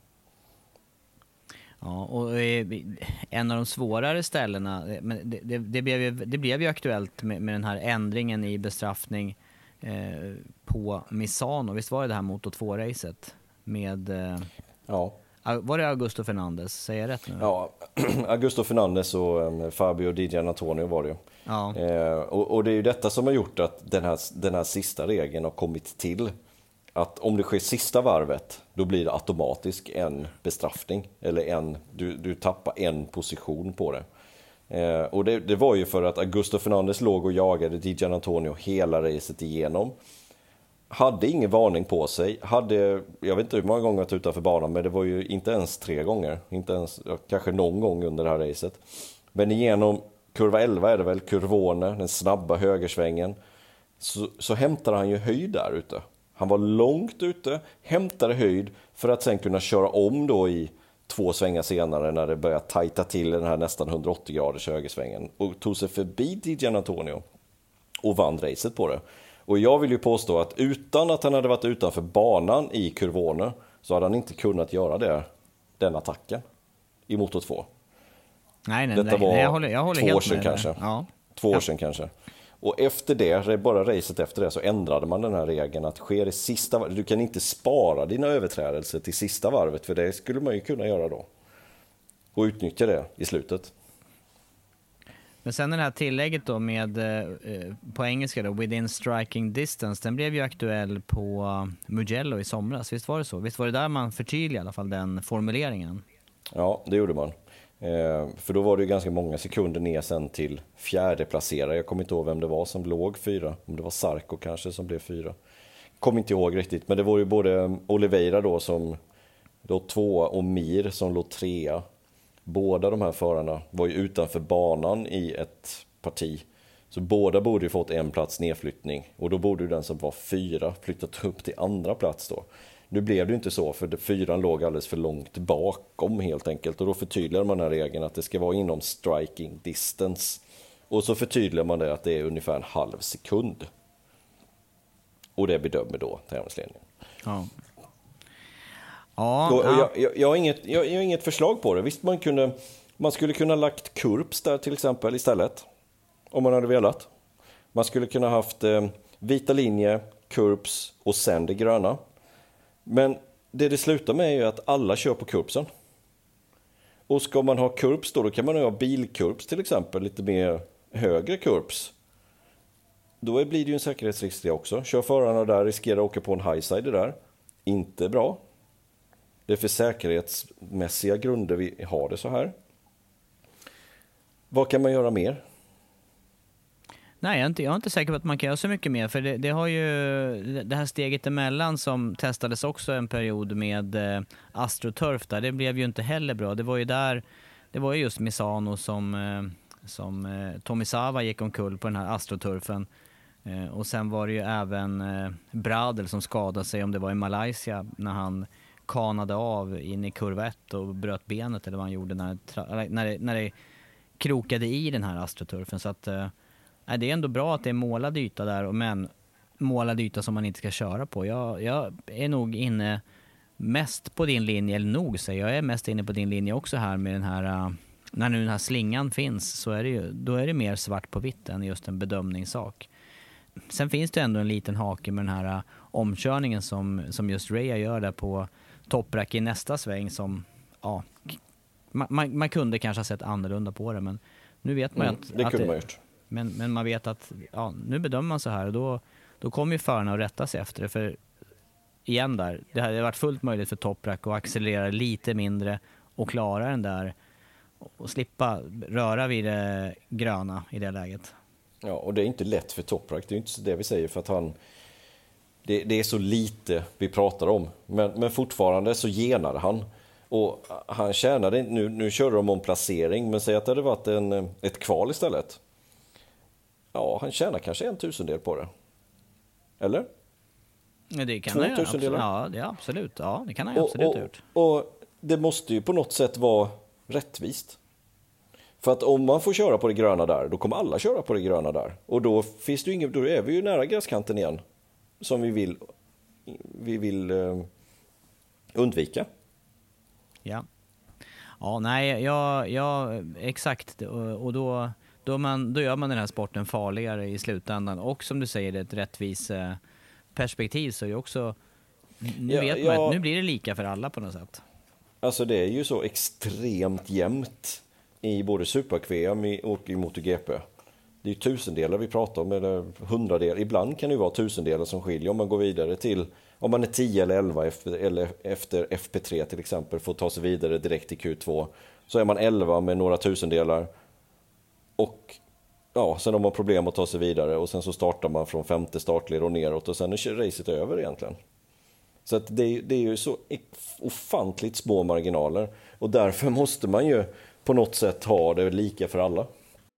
Ja, och en av de svårare ställena, men det, det, det, blev, ju, det blev ju aktuellt med, med den här ändringen i bestraffning eh, på Misano. Visst var det det här Moto två-racet med... Eh, ja. Var det Augusto Fernandez? Säger jag rätt nu? Ja, Augusto Fernandez och um, Fabio Di Giannantonio var det ju. Ja. Eh, och, och det är ju detta som har gjort att den här, den här sista regeln har kommit till. att om det sker sista varvet, då blir det automatiskt en bestraffning. Eller en, du, du tappar en position på det. Eh, och det, det var ju för att Augusto Fernandez låg och jagade Di Giannantonio hela racet igenom. Hade ingen varning på sig. Hade, jag vet inte hur många gånger varit utanför banan, men det var ju inte ens tre gånger. Inte ens, kanske någon gång under det här racet. Men igenom kurva elva är det väl, Kurvone, den snabba högersvängen. Så, så hämtade han ju höjd där ute. Han var långt ute, hämtade höjd för att sen kunna köra om då i två svängar senare när det började tajta till den här nästan hundraåttio graders högersvängen. Och tog sig förbi Di Giannantonio och vann racet på det. Och jag vill ju påstå att utan att han hade varit utanför banan i Kurvone så hade han inte kunnat göra det, den attacken i motor två. Nej, nej, Detta nej, var nej, jag håller, jag håller två helt år sedan med kanske. Ja. Två år Ja. sedan kanske. Och efter det, bara racet efter det, så ändrade man den här regeln att sker det sista, du kan inte spara dina överträdelser till sista varvet, för det skulle man ju kunna göra då. Och utnyttja det i slutet. Men sen det här tillägget då med, eh, på engelska då, within striking distance, den blev ju aktuell på Mugello i somras. Visst var det så? Visst var det där man förtydligade i alla fall den formuleringen? Ja, det gjorde man. Eh, för då var det ju ganska många sekunder ner sen till fjärde placerare. Jag kommer inte ihåg vem det var som låg fyra. Om det var Sarko kanske som blev fyra. Kommer inte ihåg riktigt. Men det var ju både Oliveira då som låg tvåa och Mir som låg trea. Båda de här förarna var ju utanför banan i ett parti. Så båda borde ju fått en plats nedflyttning. Och då borde ju den som var fyra flyttat upp till andra plats då. Nu blev det inte så, för fyran låg alldeles för långt bakom helt enkelt. Och då förtydligar man den här regeln att det ska vara inom striking distance. Och så förtydligar man det att det är ungefär en halv sekund. Och det bedömer då tävlingsledningen. Ja. Ja, och, och ja. jag, jag, jag, har inget, jag, jag har inget förslag på det. Visst, man, kunde, man skulle kunna lagt kurps där till exempel istället. Om man hade velat. Man skulle kunna haft eh, vita linje, kurps och sen det gröna. Men det det slutar med är ju att alla kör på kurbsen. Och ska man ha kurbs då, då kan man ha bilkurbs till exempel, lite mer högre kurbs. Då blir det ju en säkerhetsrisk det också. Kör förarna där, riskerar att åka på en highside där. Inte bra. Det är för säkerhetsmässiga grunder vi har det så här. Vad kan man göra mer? Nej, jag är, inte, jag är inte säker på att man kan göra så mycket mer. För det, det har ju det här steget emellan som testades också en period med eh, AstroTurf där. Det blev ju inte heller bra. Det var ju där, det var ju just Misano som, eh, som eh, Tomisawa gick omkull på den här AstroTurfen. Eh, och sen var det ju även eh, Bradel som skadade sig, om det var i Malaysia, när han kanade av in i kurva ett och bröt benet eller vad han gjorde när, när, det, när det krokade i den här AstroTurfen. Så att eh, det är ändå bra att det är målad yta där, men målad yta som man inte ska köra på. Jag, jag är nog inne mest på din linje, eller nog säger jag, är mest inne på din linje också här med den här, uh, när nu den här slingan finns, så är det ju, då är det mer svart på vitt än just en bedömningssak. Sen finns det ändå en liten hake med den här uh, omkörningen som, som just Raya gör där på topprack i nästa sväng som, ja, man, man, man kunde kanske ha sett annorlunda på det, men nu vet man mm, att... det att kunde det, man gjort. Men, men man vet att ja, nu bedömer man så här och då, då kommer ju förarna att rätta sig efter det. För igen där, det hade varit fullt möjligt för Toprak att accelerera lite mindre och klara den där och slippa röra vid det gröna i det läget. Ja, och det är inte lätt för Toprak, det är inte det vi säger, för att han det, det är så lite vi pratar om, men, men fortfarande så genade han. Och han tjänade, nu, nu kör de om placering, men säg att det hade varit en, ett kval istället. Ja, han tjänar kanske en tusendel på det. Eller? Ja, det kan Två han tusendelar? Ja, det är absolut. Ja, det kan han ju och, absolut och, ha gjort. Och det måste ju på något sätt vara rättvist. För att om man får köra på det gröna där, då kommer alla köra på det gröna där. Och då finns det ju ingen, då är vi ju nära gräskanten igen. Som vi vill, vi vill uh, undvika. Ja. Ja, nej, ja, ja exakt. Och då, då, man, då gör man den här sporten farligare i slutändan. Och som du säger, ett rättvis perspektiv, så är det också... Nu ja, vet man ja, att nu blir det lika för alla på något sätt. Alltså det är ju så extremt jämnt i både Super-Q M och i MotoGP. det är ju tusendelar vi pratar om, eller hundradelar. Ibland kan det ju vara tusendelar som skiljer om man går vidare till, om man är tio eller elva efter, eller efter F P tre till exempel, får ta sig vidare direkt till Q två. Så är man elva med några tusendelar och ja, sen har man problem att ta sig vidare och sen så startar man från femte startled och neråt och sen är racet över egentligen. Så att det, det är ju så ofantligt små marginaler och därför måste man ju på något sätt ha det lika för alla.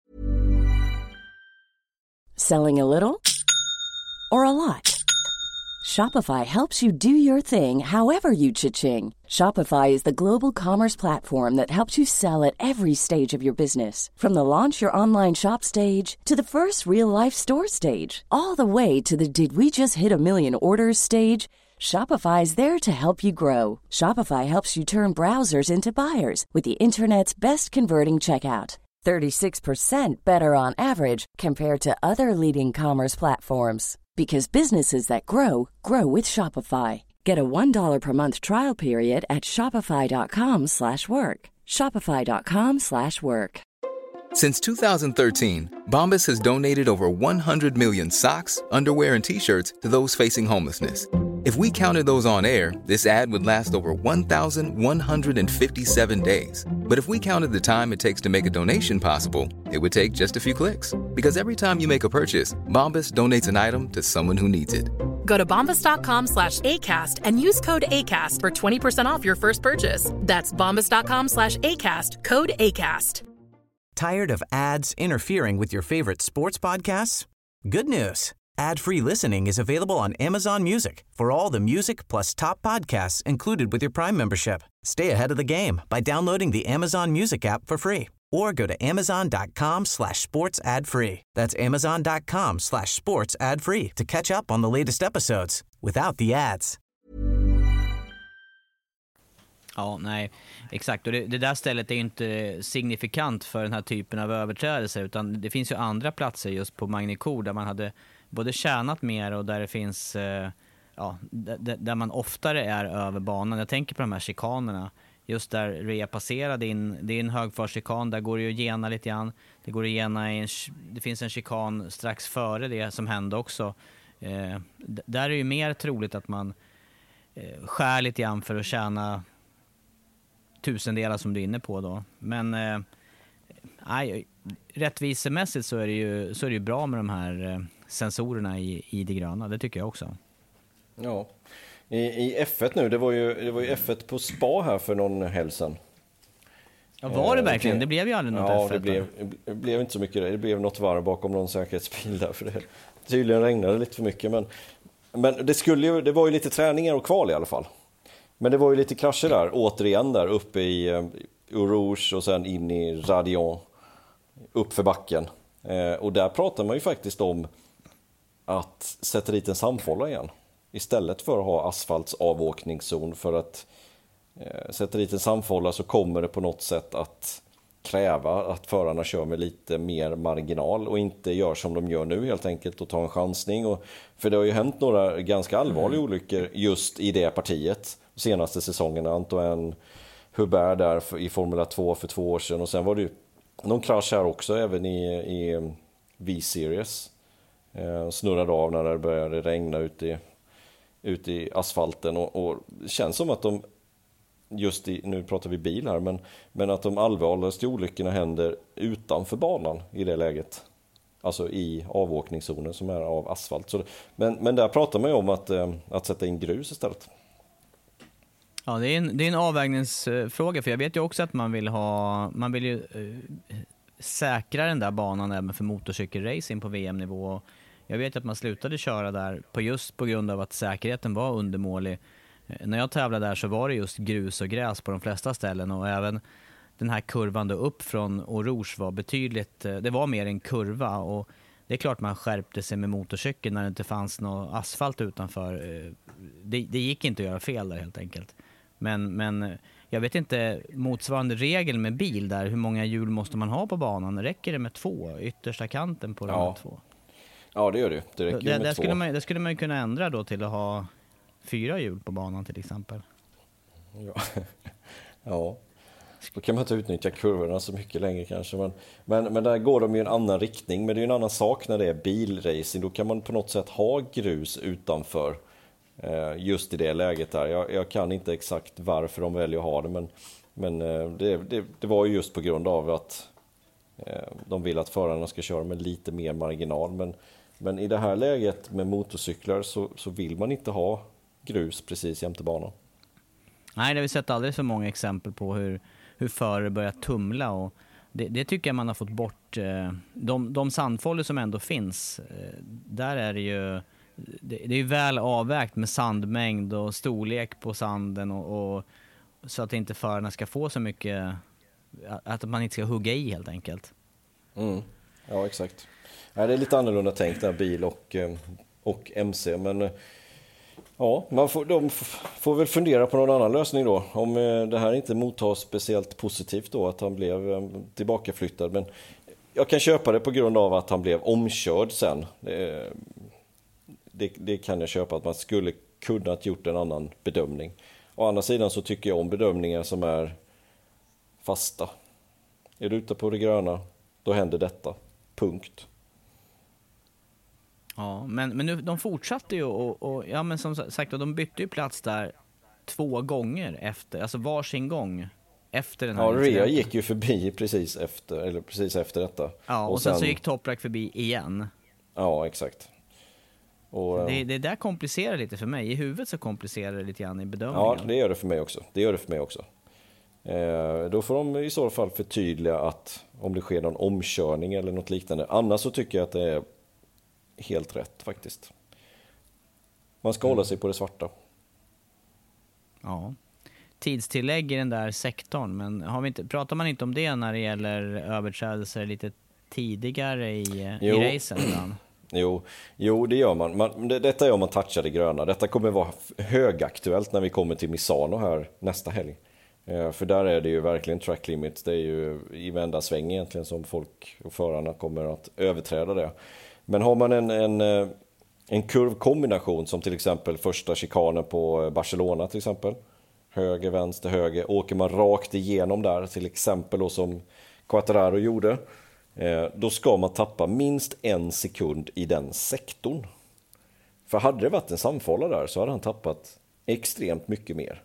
Selling a little or a lot? Shopify helps you do your thing however you cha-ching. Shopify is the global commerce platform that helps you sell at every stage of your business. From the launch your online shop stage to the first real-life store stage, all the way to the did we just hit a million orders stage. Shopify is there to help you grow. Shopify helps you turn browsers into buyers with the internet's best converting checkout. thirty-six percent better on average compared to other leading commerce platforms. Because businesses that grow, grow with Shopify. Get a one dollar per month trial period at shopify.com slash work. Shopify.com slash work. Since two thousand thirteen, Bombas has donated over one hundred million socks, underwear, and T-shirts to those facing homelessness. If we counted those on air, this ad would last over one thousand one hundred fifty-seven days. But if we counted the time it takes to make a donation possible, it would take just a few clicks. Because every time you make a purchase, Bombas donates an item to someone who needs it. Go to bombas.com slash ACAST and use code ACAST for twenty percent off your first purchase. That's bombas.com slash ACAST, code ACAST. Tired of ads interfering with your favorite sports podcasts? Good news. Ad-free listening is available on Amazon Music for all the music plus top podcasts included with your Prime membership. Stay ahead of the game by downloading the Amazon Music app for free or go to amazon.com slash sports ad free. That's amazon.com slash sports ad free to catch up on the latest episodes without the ads. Ja, nej, exakt. Och det, det där stället är ju inte signifikant för den här typen av överträdelser, utan det finns ju andra platser just på Magny-Cours där man hade både tjänat mer och där det finns, eh, ja, d- där man oftare är över banan. Jag tänker på de här chikanerna. Just där Rea passerade in, det är en högfartschikan, där går det ju att gena lite grann. Det går att gena i en, det finns en chikan strax före det som hände också. Eh, d- där är det ju mer troligt att man eh, skär lite grann för att tjäna tusendelar som du är inne på då. Men eh, nej, rättvisemässigt så är det ju, så är det ju bra med de här eh, sensorerna i, i det gröna, det tycker jag också. Ja, i, i F ett nu, det var ju, det var ju F ett på Spa här för någon helg sedan. Ja, var det verkligen? Eh, det blev ju aldrig något ja, F ett. Ja, det blev, det blev inte så mycket det. Det blev något varv bakom någon säkerhetsbil där, för det tydligen regnade lite för mycket. Men, men det, skulle ju, det var ju lite träningar och kval i alla fall. Men det var ju lite krascher där, återigen där uppe i uh, Rouge och sen in i Radion, upp för backen. Eh, och där pratar man ju faktiskt om att sätta dit en samfålla igen. Istället för att ha asfaltsavåkningszon, för att eh, sätta dit en samfålla så kommer det på något sätt att kräva att förarna kör med lite mer marginal och inte gör som de gör nu helt enkelt och tar en chansning. Och, för det har ju hänt några ganska allvarliga mm. olyckor just i det partiet de senaste säsongerna. Antoine Hubert där för, i Formula två för två år sedan, och sen var det ju någon krasch här också även i, i V-series. Eh, snurrade av när det började regna ute i, ute i asfalten och, och det känns som att de just i, nu pratar vi bil här, men, men att de allvarligaste olyckorna händer utanför banan i det läget. Alltså i avåkningszonen som är av asfalt. Så, men, men där pratar man ju om att, eh, att sätta in grus istället. Ja, det är en, det är en avvägningsfråga, för jag vet ju också att man vill ha, man vill ju eh, säkra den där banan även för motorcykelracing på V M-nivå. Jag vet att man slutade köra där på just på grund av att säkerheten var undermålig. När jag tävlade där så var det just grus och gräs på de flesta ställen, och även den här kurvan då upp från Eau Rouge var betydligt, det var mer en kurva, och det är klart man skärpte sig med motorcykeln när det inte fanns någon asfalt utanför. Det, det gick inte att göra fel där helt enkelt. Men, men jag vet inte, motsvarande regel med bil där, hur många hjul måste man ha på banan? Räcker det med två, yttersta kanten på de ja. här två? Ja, det gör det. Det räcker det, med det två. Skulle man, det skulle man kunna ändra då till att ha fyra hjul på banan till exempel. Ja. ja. då kan man inte utnyttja kurvorna så mycket längre kanske. Men, men, men där går de i en annan riktning. Men det är en annan sak när det är bilracing. Då kan man på något sätt ha grus utanför eh, just i det läget där. Jag, jag kan inte exakt varför de väljer att ha det. Men, men eh, det, det, det var ju just på grund av att eh, de vill att förarna ska köra med lite mer marginal. Men, men i det här läget med motorcyklar så, så vill man inte ha grus precis jämte banan. Nej, det har vi sett alldeles för många exempel på hur, hur förare börjar tumla. Och det, det tycker jag man har fått bort. De, de sandfållor som ändå finns, där är det ju det, det är ju väl avvägt med sandmängd och storlek på sanden. Och, och, så att inte förarna ska få så mycket, att man inte ska hugga i helt enkelt. Mm. Ja, exakt. Ja, det är lite annorlunda tänkt där, bil och, och M C, men ja, man får, de får väl fundera på någon annan lösning då. Om det här inte mottas speciellt positivt då, att han blev tillbakaflyttad. Men jag kan köpa det på grund av att han blev omkörd sen. Det, det, det kan jag köpa, att man skulle kunnat gjort en annan bedömning. Å andra sidan så tycker jag om bedömningar som är fasta. Är du ute på det gröna, då händer detta. Punkt. Ja, men, men nu, de fortsatte ju och, och ja, men som sagt, de bytte ju plats där två gånger efter, alltså varsin gång efter den här. Ja, Rea gick ju förbi precis efter, eller precis efter detta. Ja, och, och sen, sen så gick Toprak förbi igen. Ja, exakt. Och, det, det där komplicerar lite för mig. I huvudet så komplicerar det lite grann i bedömningen. Ja, det gör det för mig också. Det gör det för mig också. Eh, då får de i så fall förtydliga att om det sker någon omkörning eller något liknande. Annars så tycker jag att det är helt rätt faktiskt. Man ska mm. hålla sig på det svarta. Ja. Tidstillägg i den där sektorn, men har vi inte, pratar man inte om det när det gäller överträdelser lite tidigare i, i racen ibland? Jo, jo, det gör man. man det, detta är om man touchar det gröna. Detta kommer vara högaktuellt när vi kommer till Misano här nästa helg. Eh, för där är det ju verkligen track limits. Det är ju i vända sväng egentligen som folk och förarna kommer att överträda det. Men har man en, en, en kurvkombination som till exempel första chikanen på Barcelona till exempel. Höger, vänster, höger. Åker man rakt igenom där till exempel och som Quartararo gjorde. Då ska man tappa minst en sekund i den sektorn. För hade det varit en samfålla där så hade han tappat extremt mycket mer.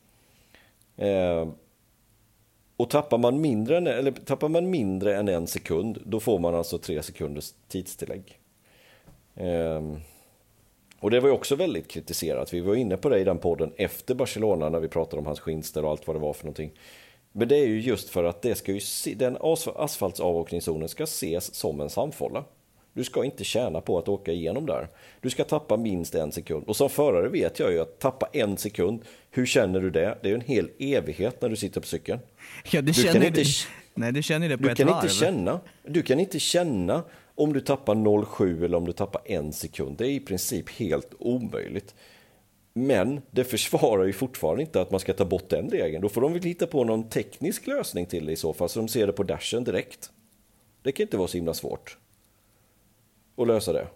Och tappar man mindre än, eller tappar man mindre än en sekund, då får man alltså tre sekunders tidstillägg. Ehm, och det var ju också väldigt kritiserat. Vi var inne på det i den podden efter Barcelona när vi pratade om hans skinster och allt vad det var för någonting. Men det är ju just för att det ska ju se, den asfaltsavåkningszonen ska ses som en samfålla. Du ska inte tjäna på att åka igenom där. Du ska tappa minst en sekund. Och som förare vet jag ju att tappa en sekund, hur känner du det? Det är ju en hel evighet när du sitter på cykeln. Ja, det känner du. Inte, nej, du känner det på du ett kan varv. Inte känna, du kan inte känna om du tappar noll komma sju eller om du tappar en sekund. Det är i princip helt omöjligt. Men det försvarar ju fortfarande inte att man ska ta bort den regeln. Då får de väl hitta på någon teknisk lösning till det i så fall, så de ser det på dashen direkt. Det kan inte vara så himla svårt att lösa det.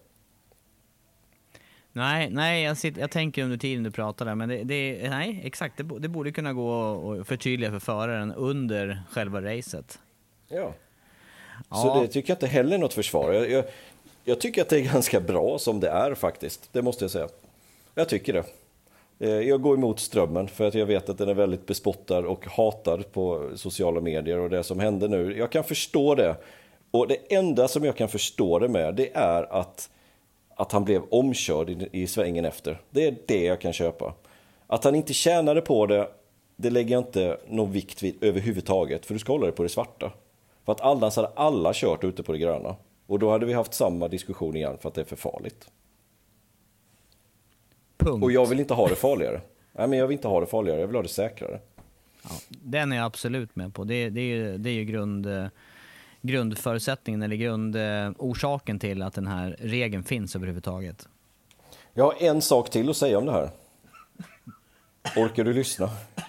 Nej, nej jag, sitter, jag tänker under tiden du pratar där, men det, det, nej, exakt, det, det borde kunna gå att förtydliga för föraren under själva racet. Ja. Ja. Så det tycker jag inte heller är något försvar. Jag, jag, jag tycker att det är ganska bra som det är faktiskt, det måste jag säga. Jag tycker det. Jag går emot strömmen för att jag vet att den är väldigt bespottad och hatad på sociala medier och det som händer nu. Jag kan förstå det. Och det enda som jag kan förstå det med, det är att, att han blev omkörd i, i svängen efter. Det är det jag kan köpa. Att han inte tjänade på det, det lägger jag inte någon vikt vid överhuvudtaget. För du ska hålla det på det svarta. För att annars hade alla kört ute på det gröna. Och då hade vi haft samma diskussion igen för att det är för farligt. Punkt. Och jag vill inte ha det farligare. Nej, men jag vill inte ha det farligare, jag vill ha det säkrare. Ja, den är jag absolut med på. Det, det, är, ju, det är ju grund, grundförutsättningen eller grundorsaken till att den här regeln finns överhuvudtaget. Jag har en sak till att säga om det här. Orkar du lyssna?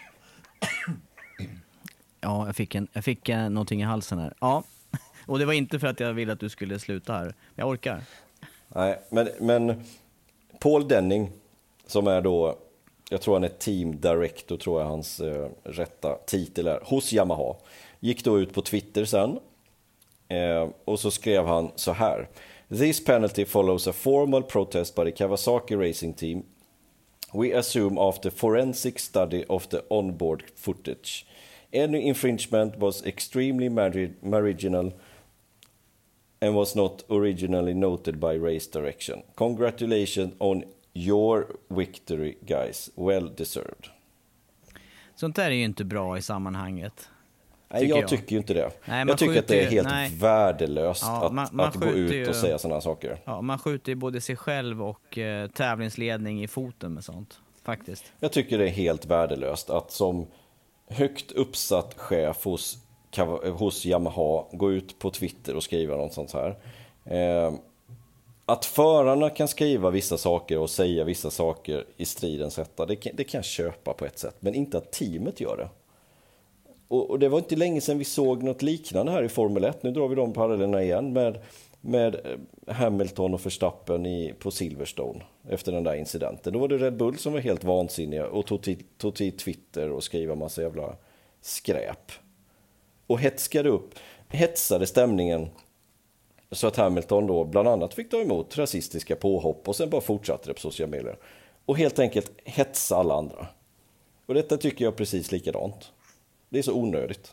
Ja, jag fick, en, jag fick en, någonting i halsen här. Ja, och det var inte för att jag ville att du skulle sluta här. Jag orkar. Nej, men, men Paul Denning, som är då jag tror han är team director, tror jag hans eh, rätta titel är, hos Yamaha. Gick då ut på Twitter sen eh, och så skrev han så här: "This penalty follows a formal protest by the Kawasaki Racing Team. We assume after forensic study of the onboard footage. Any infringement was extremely mari- marginal and was not originally noted by race direction. Congratulations on your victory, guys. Well deserved." Sånt där är ju inte bra i sammanhanget. Nej, jag, jag tycker ju inte det. Nej, jag tycker att det är helt nej. värdelöst ja, att, man, man att gå ut ju, och säga sådana saker. Ja, man skjuter ju både sig själv och eh, tävlingsledning i foten med sånt, faktiskt. Jag tycker det är helt värdelöst att som högt uppsatt chef hos, hos Yamaha gå ut på Twitter och skriva något sånt här. Eh, att förarna kan skriva vissa saker och säga vissa saker i stridens hetta, det, det kan jag köpa på ett sätt, men inte att teamet gör det. Och, och det var inte länge sedan vi såg något liknande här i Formel ett. Nu drar vi de parallellerna igen med, med Hamilton och Verstappen i, på Silverstone efter den där incidenten. Då var det Red Bull som var helt vansinniga och tog till, tog till Twitter och skrev en massa jävla skräp. Och hetskade upp, hetsade stämningen så att Hamilton då bland annat fick ta emot rasistiska påhopp och sen bara fortsatte det på sociala medier. Och helt enkelt hetsa alla andra. Och detta tycker jag precis likadant. Det är så onödigt.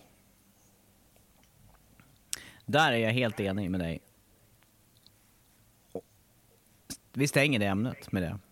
Där är jag helt enig med dig. Vi stänger det ämnet med det.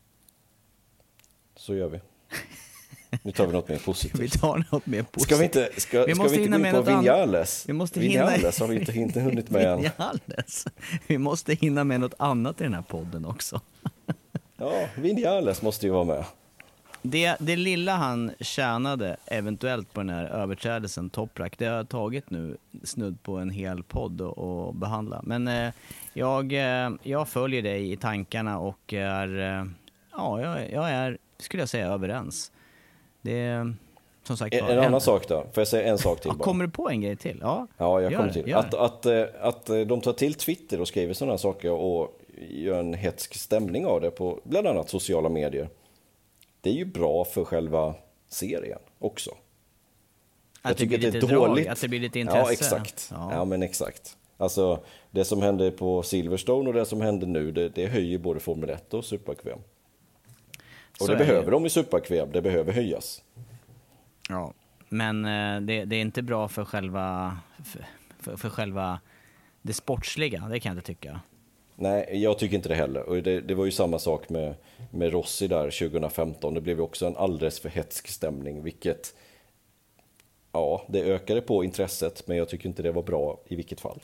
Så gör vi. Nu tar vi något mer positivt. Vi tar något mer positivt. Ska vi inte, ska, vi ska vi inte gå in på Vinales? Vi måste Vinales har vi inte, inte hunnit med än. Vinales. Vi måste hinna med något annat i den här podden också. Ja, Vinales måste ju vara med. Det, det lilla han tjänade eventuellt på den här överträdelsen, Toprak, det har tagit nu snudd på en hel podd att behandla. Men eh, jag, eh, jag följer dig i tankarna och är, eh, ja, jag, jag är, skulle jag säga, överens. Det är, som sagt, en, en annan sak då, får jag säga en sak till ja, bara? Kommer du på en grej till? Ja, ja jag kommer till. Att, att, att, att de tar till Twitter och skriver sådana saker och gör en hetsk stämning av det på bland annat sociala medier. Det är ju bra för själva serien också. Att jag tycker det, det är dåligt. Drag, att det blir lite intresse. Ja, exakt. Ja. ja, men exakt. Alltså, det som hände på Silverstone och det som händer nu, det, det höjer både Formel ett och Super Q M. Och så det behöver det. De i Super Q M, det behöver höjas. Ja, men eh, det, det är inte bra för själva, för, för, för själva det sportsliga, det kan jag inte tycka. Nej, jag tycker inte det heller. Och det, det var ju samma sak med, med Rossi där tjugo femton. Det blev ju också en alldeles för hetsk stämning, vilket, ja, det ökade på intresset, men jag tycker inte det var bra i vilket fall.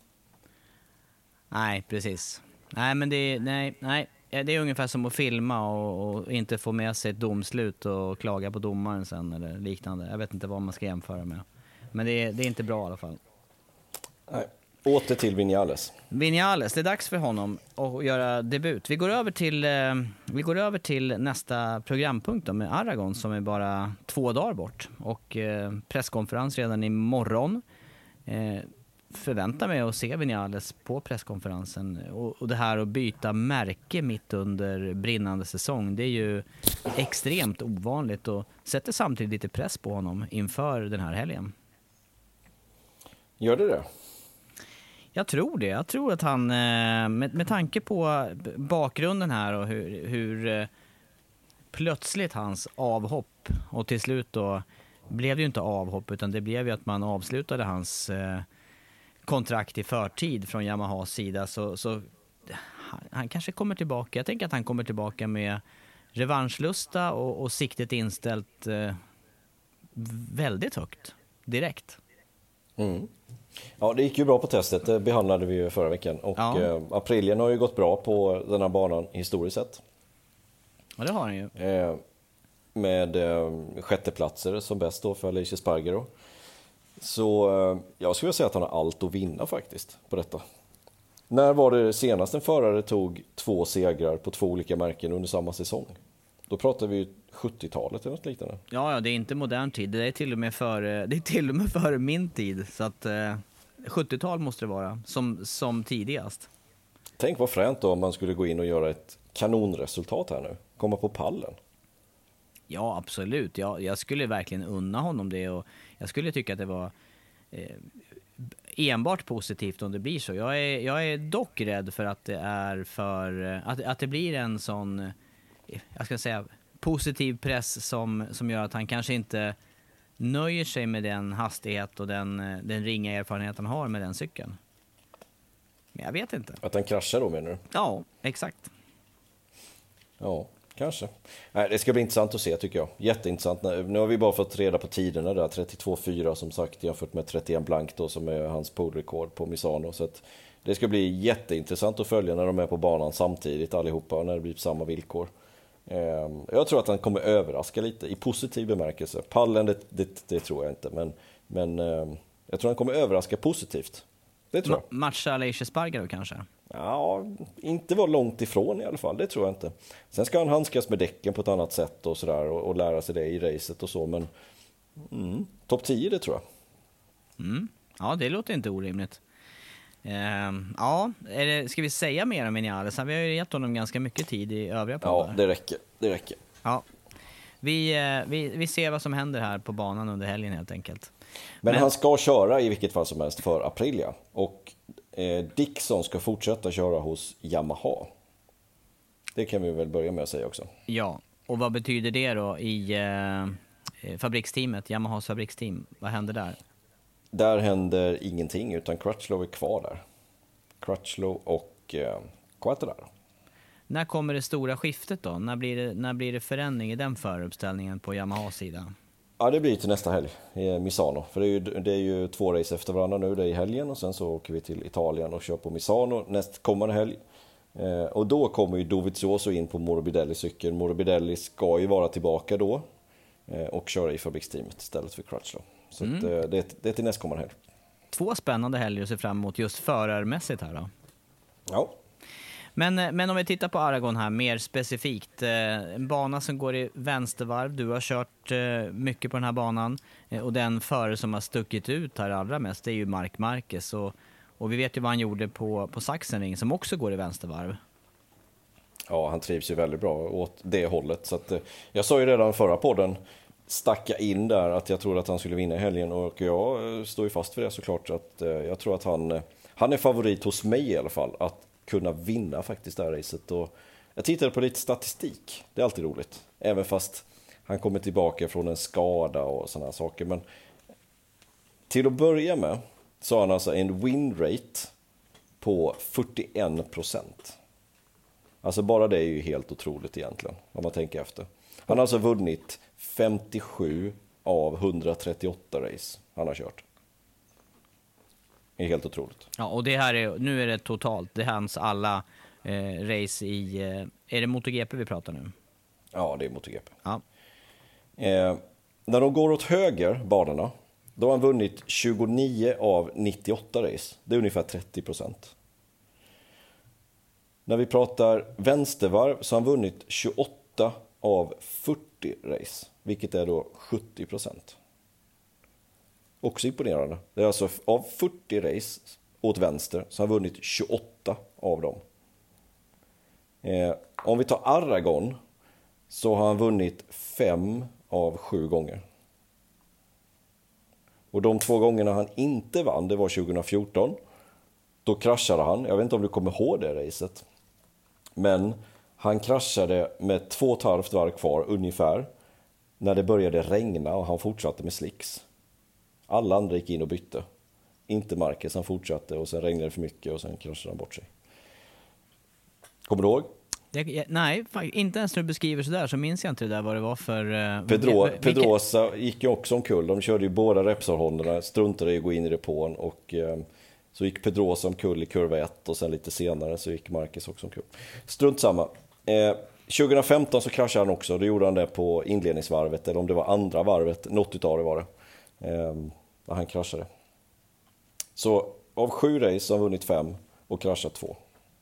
Nej, precis. Nej, men det, nej, nej. Det är ungefär som att filma och, och inte få med sig ett domslut och klaga på domaren sen eller liknande. Jag vet inte vad man ska jämföra med. Men det, det är inte bra i alla fall. Nej. Åter till Vinales. Vinales, det är dags för honom att göra debut. Vi går över till, eh, vi går över till nästa programpunkt då, med Aragon som är bara två dagar bort. Och eh, presskonferens redan imorgon. Eh, förväntar mig att se Vinales på presskonferensen. Och, och det här att byta märke mitt under brinnande säsong, det är ju extremt ovanligt och sätter samtidigt lite press på honom inför den här helgen. Gör det det? Jag tror det. Jag tror att han, med, med tanke på bakgrunden här och hur, hur plötsligt hans avhopp, och till slut då blev det ju inte avhopp utan det blev ju att man avslutade hans eh, kontrakt i förtid från Yamahas sida, så, så han, han kanske kommer tillbaka. Jag tänker att han kommer tillbaka med revanschlusta och, och siktet inställt eh, väldigt högt direkt. Mm. Ja, det gick ju bra på testet, det behandlade vi ju förra veckan. Och ja. eh, Aprilien har ju gått bra på den här banan historiskt sett. Ja, det har han ju. Eh, med eh, sjätteplatser som bäst då för Aleix Espargaro. Så eh, jag skulle säga att han har allt att vinna faktiskt på detta. När var det senast en förare tog två segrar på två olika märken under samma säsong? Då pratar vi ju sjuttiotalet eller något liknande. Ja, ja, det är inte modern tid. Det är till och med före, det är till och med före min tid. Så att eh, sjuttiotal måste det vara, som, som tidigast. Tänk vad fränt då om man skulle gå in och göra ett kanonresultat här nu. Komma på pallen. Ja, absolut. Jag, jag skulle verkligen unna honom det och jag skulle tycka att det var eh, enbart positivt om det blir så. Jag är, jag är dock rädd för att det är för att, att det blir en sån, jag ska säga, positiv press som, som gör att han kanske inte nöjer sig med den hastighet och den, den ringa erfarenhet han har med den cykeln. Men jag vet inte. Att den kraschar då, menar du? Ja, exakt. Ja, kanske. Nej, det ska bli intressant att se, tycker jag. Jätteintressant. Nu har vi bara fått reda på tiderna där. trettiotvå fyra som sagt jämfört med trettioen blank då, som är hans polrekord på Misano. Så att det ska bli jätteintressant att följa när de är på banan samtidigt allihopa, när det blir på samma villkor. Jag tror att han kommer överraska lite i positiv bemärkelse. Pallen, det, det, det tror jag inte, men, men jag tror han kommer överraska positivt. Det tror jag. Matcha Aleix Espargaro kanske? Ja, inte vara långt ifrån i alla fall, det tror jag inte. Sen ska han handskas med däcken på ett annat sätt och sådär, och, och lära sig det i racet och så, men mm, topp tio, det tror jag. Mm. Ja, det låter inte orimligt. Ehm, ja, är det, ska vi säga mer om Vinales? Vi har ju gett honom ganska mycket tid i övriga poddar. Ja, det räcker, det räcker. Ja. Vi, vi, vi ser vad som händer här på banan under helgen helt enkelt. Men, Men... han ska köra i vilket fall som helst för Aprilia. Och eh, Dixon ska fortsätta köra hos Yamaha. Det kan vi väl börja med att säga också. Ja, och vad betyder det då i eh, fabriksteamet, Yamahas fabriksteam? Vad händer där? Där händer ingenting, utan Crutchlow är kvar där. Crutchlow och eh, Quartararo. När kommer det stora skiftet då? När blir det, när blir det förändring i den föruppställningen på Yamahas sida? Ja, det blir till nästa helg i Misano. För det är, ju, det är ju två race efter varandra nu, det är i helgen. Och sen så åker vi till Italien och kör på Misano näst kommande helg. Eh, och då kommer ju Dovizioso in på Morbidelli-cykeln. Morbidelli ska ju vara tillbaka då eh, och köra i fabriksteamet istället för Crutchlow. Så mm. att, eh, det, det är till nästkommande helg. Två spännande helger att se fram emot just förarmässigt här då. Ja. Men, men om vi tittar på Aragon här mer specifikt. Eh, en bana som går i vänstervarv. Du har kört eh, mycket på den här banan. Eh, och den förare som har stuckit ut här allra mest, det är ju Marc Marquez. Och, och vi vet ju vad han gjorde på, på Sachsenring som också går i vänstervarv. Ja, han trivs ju väldigt bra åt det hållet. Så att, eh, jag sa ju redan förra podden, stacka in där, att jag tror att han skulle vinna i helgen. Och jag eh, står ju fast för det såklart. Att, eh, jag tror att han, eh, han är favorit hos mig i alla fall. Att kunna vinna faktiskt det här racet. Och jag tittade på lite statistik. Det är alltid roligt. Även fast han kommer tillbaka från en skada och sådana saker. Men till att börja med så har han alltså en win rate på fyrtioen procent. Alltså bara det är ju helt otroligt egentligen, om man tänker efter. Han har alltså vunnit femtiosju av hundratrettioåtta race han har kört. Det är helt otroligt. Ja, och det här är, nu är det totalt, det är hans alla eh, race i, eh, är det MotoGP vi pratar nu? Ja, det är MotoGP. Ja. Eh, när de går åt höger, banorna, då har han vunnit tjugonio av nittioåtta race. Det är ungefär trettio procent. När vi pratar vänstervarv så har han vunnit tjugoåtta av fyrtio race, vilket är då sjuttio procent. Också imponerande. Det är alltså av fyrtio race åt vänster så har han vunnit tjugoåtta av dem. Eh, om vi tar Aragon så har han vunnit fem av sju gånger. Och de två gångerna han inte vann, det var tjugohundrafjorton. Då kraschade han, jag vet inte om du kommer ihåg det racet. Men han kraschade med två och ett halvt varv kvar ungefär. När det började regna och han fortsatte med slicks. Alla andra gick in och bytte. Inte Marquez, han fortsatte och sen regnade det för mycket och sen kraschade han bort sig. Kommer du ihåg? Det, nej, inte ens när du beskriver sådär så minns jag inte det där vad det var för... Uh, Pedro, vilka, Pedrosa gick ju också omkull. De körde ju båda Repsol-honderna, struntade i att gå in i depån och uh, så gick Pedrosa omkull i kurva ett och sen lite senare så gick Marquez också omkull. Strunt samma. Uh, tjugohundrafemton så kraschade han också, då gjorde han det på inledningsvarvet eller om det var andra varvet, något utav det var det. Um, när han kraschade. Så av sju race har han vunnit fem och kraschat två.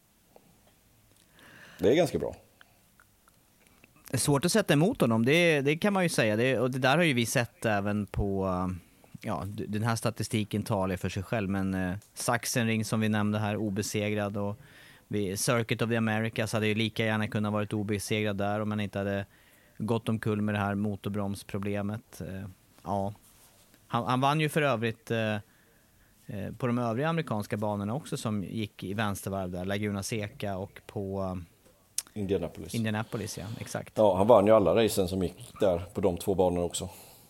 Det är ganska bra. Det är svårt att sätta emot honom, det, det kan man ju säga. Det, och det där har ju vi sett även på... Ja, den här statistiken talar för sig själv. Men eh, Sachsenring som vi nämnde här, obesegrad. Och vi, Circuit of the Americas hade ju lika gärna kunnat varit obesegrad där om man inte hade gått omkull med det här motorbromsproblemet. Eh, ja. Han, han vann ju för övrigt eh, eh, på de övriga amerikanska banorna också som gick i vänstervarv där, Laguna Seca och på Indianapolis. Indianapolis, ja, exakt. Ja, han vann ju alla racen som gick där på de två banorna också.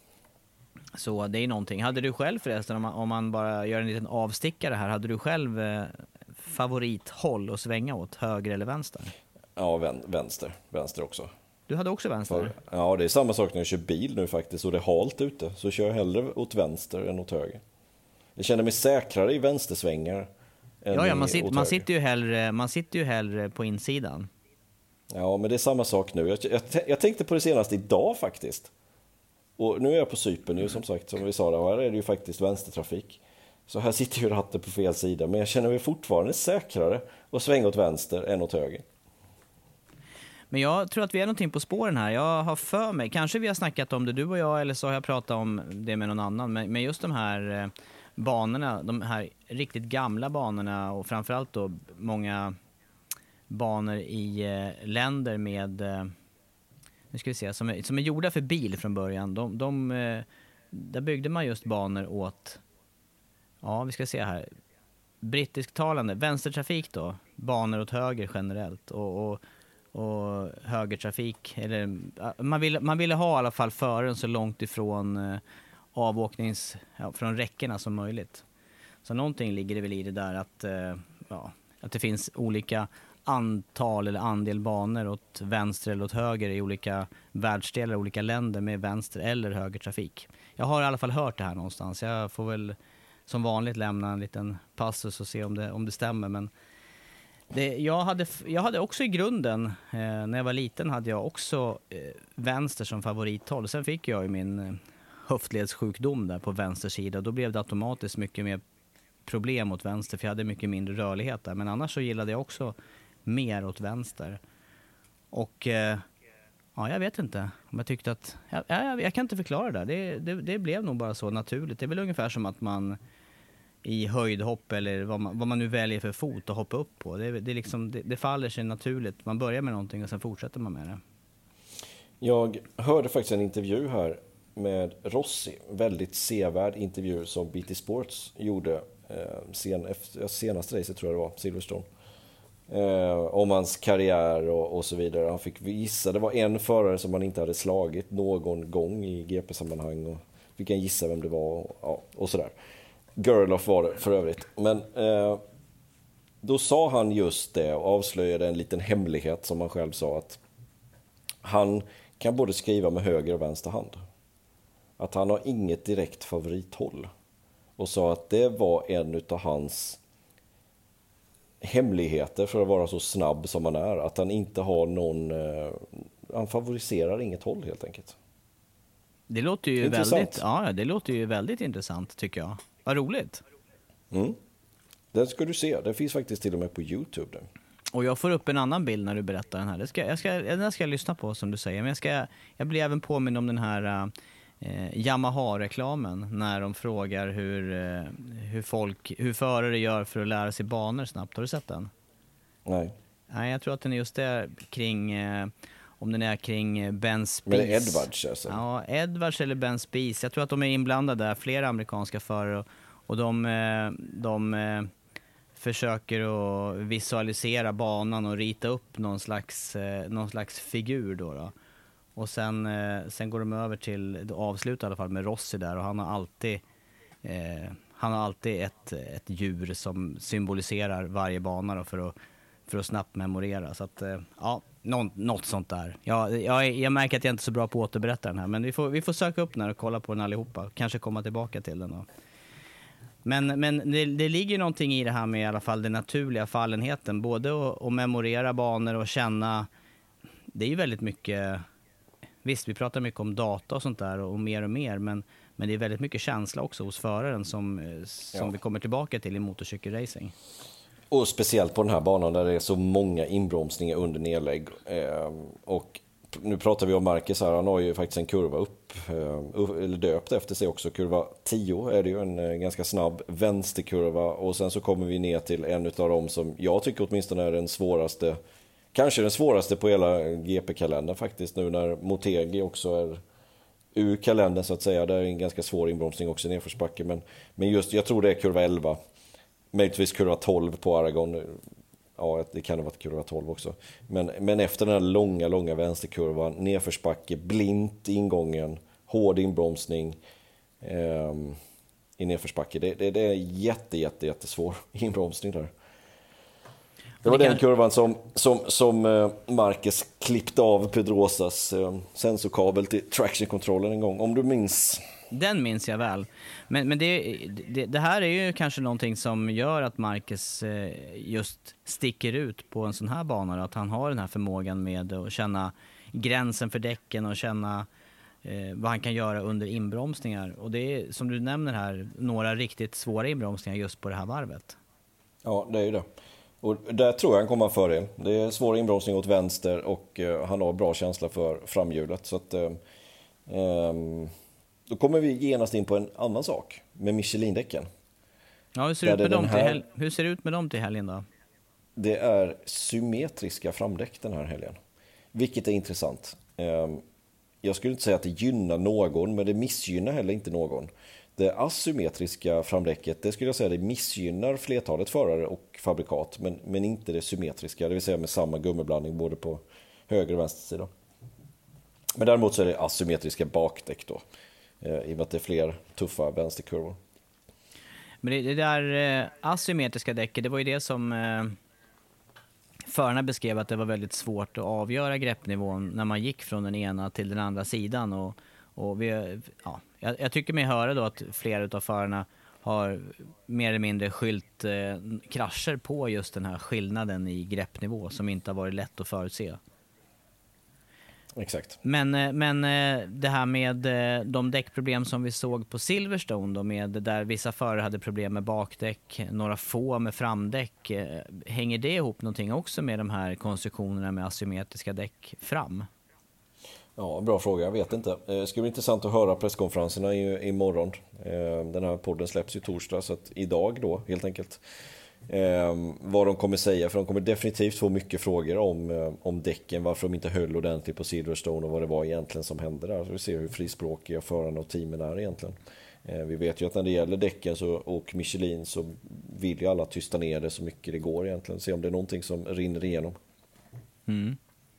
Så det är någonting. Hade du själv förresten, om man, om man bara gör en liten avstickare här, hade du själv eh, favorithåll att svänga åt, höger eller vänster? Ja, vän, vänster. Vänster också. Du hade också vänster? För, ja, det är samma sak när jag kör bil nu faktiskt och det är halt ute. Så kör jag hellre åt vänster än åt höger. Jag känner mig säkrare i vänstersvängar än ja, ja, man, i, sitter, man, sitter ju hellre, man sitter ju hellre på insidan. Ja, men det är samma sak nu. Jag, jag, jag tänkte på det senaste idag faktiskt. Och nu är jag på Cypern ju som sagt, som vi sa, där, här är det ju faktiskt vänstertrafik. Så här sitter ju ratten på fel sida, men jag känner mig fortfarande säkrare att svänga åt vänster än åt höger. Men jag tror att vi är någonting på spåren här. Jag har för mig, kanske vi har snackat om det du och jag, eller så har jag pratat om det med någon annan. Men, men just de här eh, banorna, de här riktigt gamla banorna och framförallt då många banor i eh, länder med... Eh, nu ska vi se, som är, som är gjorda för bil från början. De, de, eh, där byggde man just banor åt, ja vi ska se här, brittisktalande, vänstertrafik då, banor åt höger generellt och, och, och högertrafik, eller man ville, man ville ha i alla fall föraren så långt ifrån eh, avåknings, ja, från räckena som möjligt. Så någonting ligger det väl i det där att, eh, ja, att det finns olika antal eller andel banor åt vänster eller åt höger i olika världsdelar, olika länder med vänster eller högertrafik. Jag har i alla fall hört det här någonstans. Jag får väl som vanligt lämna en liten passus och se om det, om det stämmer. Men det, jag, hade, jag hade också i grunden, eh, när jag var liten hade jag också eh, vänster som favorithåll. Sen fick jag ju min eh, höftledssjukdom där på vänster sida. Då blev det automatiskt mycket mer problem åt vänster, för jag hade mycket mindre rörlighet där. Men annars så gillade jag också mer åt vänster. Och eh, ja, jag vet inte om jag tyckte att jag, jag, jag kan inte förklara det, det, det det blev nog bara så naturligt. Det är väl ungefär som att man i höjdhopp eller vad man, vad man nu väljer för fot att hoppa upp på. Det, det, liksom, det, det faller sig naturligt. Man börjar med någonting och sen fortsätter man med det. Jag hörde faktiskt en intervju här med Rossi, väldigt sevärd intervju som B T Sports gjorde eh, sen, efter, senaste racet tror jag det var, Silverstone. Eh, om hans karriär och, och så vidare. Han fick gissa, det var en förare som han inte hade slagit någon gång i G P-sammanhang och fick han gissa vem det var och, ja, och sådär. Gerloff var det för övrigt. Men eh, då sa han just det och avslöjade en liten hemlighet som han själv sa, att han kan både skriva med höger och vänster hand. Att han har inget direkt favorithåll. Och sa att det var en utav hans hemligheter för att vara så snabb som han är. Att han inte har någon... Eh, han favoriserar inget håll helt enkelt. Det låter ju väldigt, ja, det låter ju väldigt intressant tycker jag. Vad roligt. Mm. Den ska du se. Den finns faktiskt till och med på YouTube nu. Och jag får upp en annan bild när du berättar den här. Det ska, jag ska, den ska jag lyssna på som du säger. Men jag, ska, jag blir även påminn om den här eh, Yamaha-reklamen. När de frågar hur, eh, hur, folk, hur förare gör för att lära sig banor snabbt. Har du sett den? Nej. Nej, jag tror att den är just där kring... Eh, om den är kring Ben Spies. Men det är Edwards alltså? Ja, Edwards eller Ben Spies. Jag tror att de är inblandade där, flera amerikanska förare. Och, och de... de eh, försöker att visualisera banan och rita upp någon slags, eh, någon slags figur då, då. Och sen, eh, sen går de över till, avslutar i alla fall med Rossi där, och han har alltid eh, han har alltid ett, ett djur som symboliserar varje bana då, för att, för att snabbt memorera. Så att, eh, ja, något, något sånt där. Jag, jag, jag märker att jag inte är så bra på att återberätta den här, men vi får, vi får söka upp den och kolla på den allihopa. Kanske komma tillbaka till den då. Men, men det, det ligger någonting i det här med i alla fall den naturliga fallenheten. Både att, att memorera banor och känna... Det är ju väldigt mycket... Visst, vi pratar mycket om data och sånt där och, och mer och mer. Men, men det är väldigt mycket känsla också hos föraren som, som ja. vi kommer tillbaka till i motorcykelracing. Och speciellt på den här banan där det är så många inbromsningar under nedlägg. Eh, och nu pratar vi om Marcus här, han har ju faktiskt en kurva upp, eller döpt efter sig också. Kurva tio är det ju en ganska snabb vänsterkurva. Och sen så kommer vi ner till en av dem som jag tycker åtminstone är den svåraste kanske den svåraste på hela G P-kalendern faktiskt, nu när Motegi också är ur kalendern så att säga. Det är en ganska svår inbromsning också i nedförsbacke, men, men just jag tror det är kurva elva, möjligtvis kurva tolv på Aragon. Ja, det kan ha varit kurva tolv också. Men, men efter den här långa, långa vänsterkurvan, nedförsbacke, blint ingången, hård inbromsning eh, i nedförsbacke. Det, det, det är jätte, jätte, jättesvår inbromsning där. Det var det den kan... kurvan som, som, som eh, Marquez klippte av Pedrosas eh, sensorkabel till traction-kontrollen en gång, om du minns. Den minns jag väl. Men, men det, det, det här är ju kanske någonting som gör att Marquez eh, just sticker ut på en sån här bana. Att han har den här förmågan med att känna gränsen för däcken och känna eh, vad han kan göra under inbromsningar. Och det är, som du nämner här, några riktigt svåra inbromsningar just på det här varvet. Ja, det är ju det. Och där tror jag han kommer för det. Det är svår inbromsning åt vänster och eh, han har bra känsla för framhjulet. Så att... Eh, eh, Då kommer vi genast in på en annan sak med Michelin-däcken. Ja, hur ser, det ut med dem här... till hel... hur ser det ut med dem till helgen då? Det är symmetriska framdäck den här helgen. Vilket är intressant. Jag skulle inte säga att det gynnar någon, men det missgynnar heller inte någon. Det asymmetriska framdäcket, det skulle jag säga, det missgynnar flertalet förare och fabrikat, men, men inte det symmetriska, det vill säga med samma gummiblandning både på höger och vänster sida. Men däremot så är det asymmetriska bakdäck då. I och med att det är fler tuffa vänsterkurvor. Men det, det där eh, asymmetriska däcket, det var ju det som eh, förarna beskrev att det var väldigt svårt att avgöra greppnivån när man gick från den ena till den andra sidan. Och, och vi, ja, jag, jag tycker mig höra då att flera av förarna har mer eller mindre skylt eh, krascher på just den här skillnaden i greppnivå som inte har varit lätt att förutse. Exakt. Men, men det här med de däckproblem som vi såg på Silverstone då, med där vissa förare hade problem med bakdäck, några få med framdäck, hänger det ihop någonting också med de här konstruktionerna med asymmetriska däck fram? Ja, bra fråga, jag vet inte. Det ska bli intressant att höra presskonferenserna i, imorgon. Den här podden släpps ju torsdag, så att idag då helt enkelt. Eh, vad de kommer säga, för de kommer definitivt få mycket frågor om, eh, om däcken, varför de inte höll ordentligt på Silverstone och vad det var egentligen som hände där. Så vi ser hur frispråkiga förarna och teamen är egentligen. Eh, vi vet ju att när det gäller däcken så, och Michelin, så vill ju alla tysta ner det så mycket det går egentligen, se om det är någonting som rinner igenom. Mm.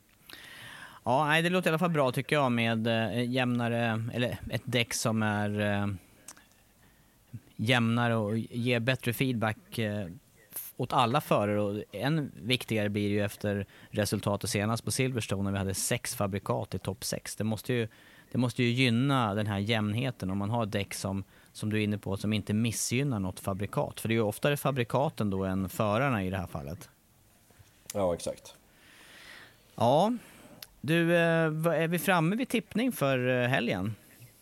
Ja, nej, det låter i alla fall bra tycker jag med eh, jämnare, eller ett däck som är eh, jämnare och ger bättre feedback eh, åt alla förare. Och än viktigare blir det ju efter resultatet senast på Silverstone när vi hade sex fabrikat i topp sex. Det måste ju, det måste ju gynna den här jämnheten om man har däck som, som du är inne på, som inte missgynnar något fabrikat. För det är ju oftare fabrikaten då än förarna i det här fallet. Ja, exakt. Ja, du, är vi framme vid tippning för helgen?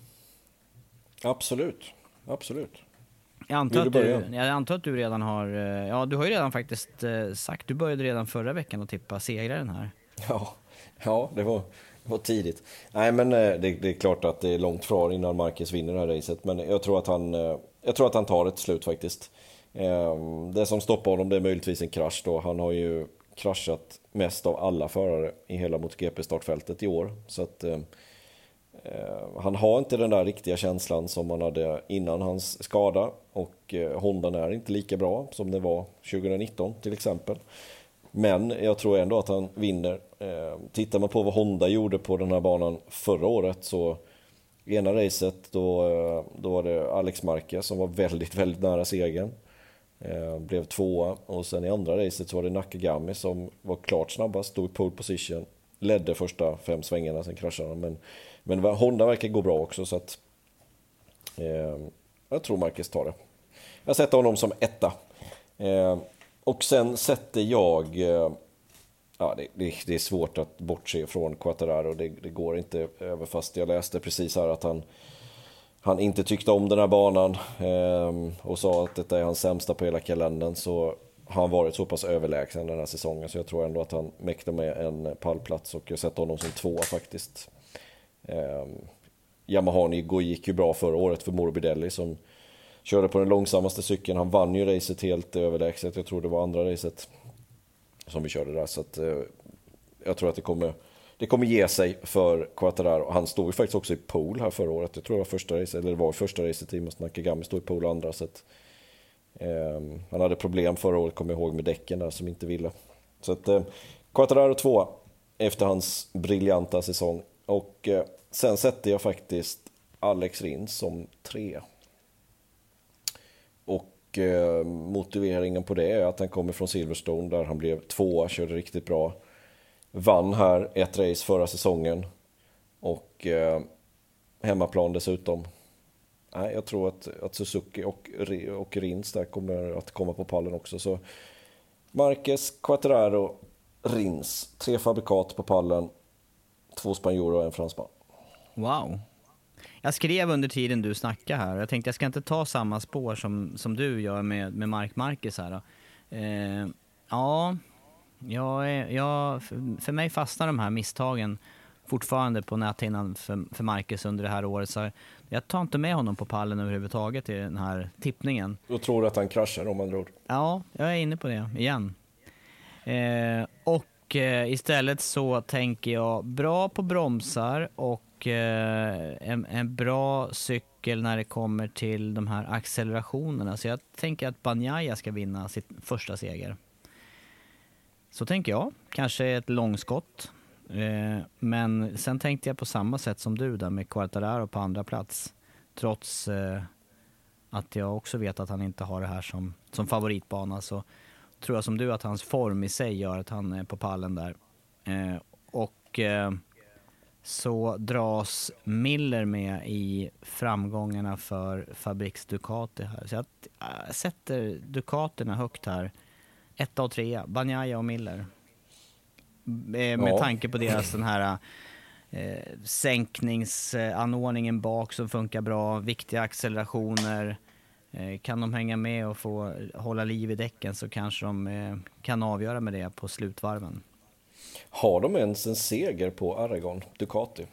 Absolut, absolut. Jag antar, att du, jag antar att du redan har, ja du har ju redan faktiskt sagt, du började redan förra veckan att tippa segraren här. Ja, ja det, var, det var tidigt. Nej men det, det är klart att det är långt kvar innan Marquez vinner det här racet, men jag tror att han, jag tror att han tar det till slut faktiskt. Det som stoppar honom, det är möjligtvis en krasch då. Han har ju kraschat mest av alla förare i hela MotoGP-startfältet i år, så att Uh, han har inte den där riktiga känslan som han hade innan hans skada, och uh, Hondan är inte lika bra som det var tjugonitton till exempel. Men jag tror ändå att han vinner. Uh, tittar man på vad Honda gjorde på den här banan förra året, så ena racet då, uh, då var det Alex Marquez som var väldigt, väldigt nära segern. Uh, blev tvåa, och sen i andra racet så var det Nakagami som var klart snabbast, stod i pole position, ledde första fem svängarna, sen kraschade han, men Men Honda verkar gå bra också, så att eh, jag tror Marquez tar det. Jag sätter honom som etta. Eh, och sen sätter jag, eh, ja det, det, det är svårt att bortse från Quartararo, det, det går inte över, fast jag läste precis här att han, han inte tyckte om den här banan eh, och sa att detta är hans sämsta på hela kalendern, så har han varit så pass överlägsen den här säsongen, så jag tror ändå att han mäktar med en pallplats, och jag sätter honom som tvåa faktiskt. Eh, Yamaha gick ju bra förra året för Morbidelli som körde på den långsammaste cykeln. Han vann ju racet helt överlägset. Jag tror det var andra racet som vi körde där, så att, eh, jag tror att det kommer, det kommer ge sig för Quartararo. Han stod ju faktiskt också i pole här förra året. Jag tror det var första race, eller det var första racet i och med att Nakagami stod i pole och andra. Så att, eh, han hade problem förra året, kommer jag ihåg, med däcken där som inte ville. Så att eh, Quartararo två efter hans briljanta säsong. Och eh, sen sätter jag faktiskt Alex Rins som tre. Och eh, motiveringen på det är att han kommer från Silverstone där han blev tvåa, körde riktigt bra. Vann här ett race förra säsongen. Och eh, hemmaplan dessutom. Nej, jag tror att, att Suzuki och, och Rins där kommer att komma på pallen också. Så Marquez, Quartararo, Rins. Tre fabrikat på pallen. Två spanjorer och en fransman. Wow. Jag skrev under tiden du snackade här. Jag tänkte jag ska inte ta samma spår som, som du gör med, med Mark Marquez här. Eh, ja, jag, är, jag, för, för mig fastnar de här misstagen fortfarande på näthinnan för, för Marquez under det här året. Så jag tar inte med honom på pallen överhuvudtaget i den här tippningen. Då tror du att han kraschar om man tror? Ja, jag är inne på det igen. Eh, och eh, istället så tänker jag bra på bromsar och eh, en, en bra cykel när det kommer till de här accelerationerna. Så jag tänker att Bagnaia ska vinna sitt första seger. Så tänker jag. Kanske ett långskott. Eh, men sen tänkte jag på samma sätt som du där med Quartararo på andra plats. Trots eh, att jag också vet att han inte har det här som, som favoritbana, så tror jag som du att hans form i sig gör att han är på pallen där. Eh, och eh, så dras Miller med i framgångarna för Fabriks Ducati här. Så jag äh, sätter Ducaterna högt här. Etta och trea, Bagnaia och Miller. Eh, med ja. tanke på deras den här eh, sänkningsanordningen bak som funkar bra, viktiga accelerationer. Kan de hänga med och få hålla liv i däcken så kanske de eh, kan avgöra med det på slutvarven. Har de ens en seger på Aragon, Ducati?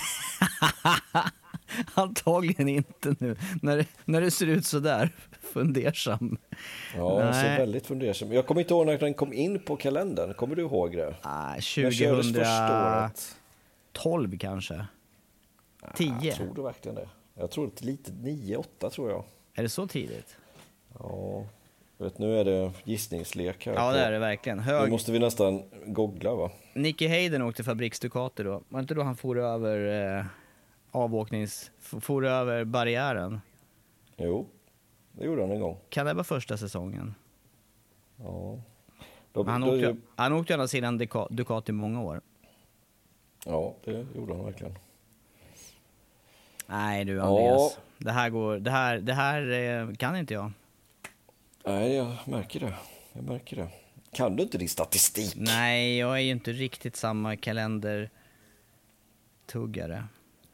Antagligen inte nu. När, när det ser ut så där fundersam. Ja, jag ser väldigt fundersam. Jag kommer inte ihåg när den kom in på kalendern. Kommer du ihåg det? Ah, tjugohundratolv kanske. tio. Jag tror du verkligen det. Jag tror det lite nio åtta tror jag. Är det så tidigt? Ja, vet, nu är det gissningslek här. Ja, på. Det är det verkligen. Hög... Nu måste vi nästan googla, va? Nicky Hayden åkte Fabriks Ducati då. Var inte då han for över eh, avåknings... For över barriären? Jo, det gjorde han en gång. Kan det vara första säsongen? Ja. Då, han, då, åkte, då, han åkte ju andra sidan Ducati i många år. Ja, det gjorde han verkligen. Nej du Andreas, ja. det här går, det här, det här eh, kan inte jag. Nej, jag märker det. Jag märker det. Kan du inte din statistik? Nej, jag är ju inte riktigt samma kalendertuggare.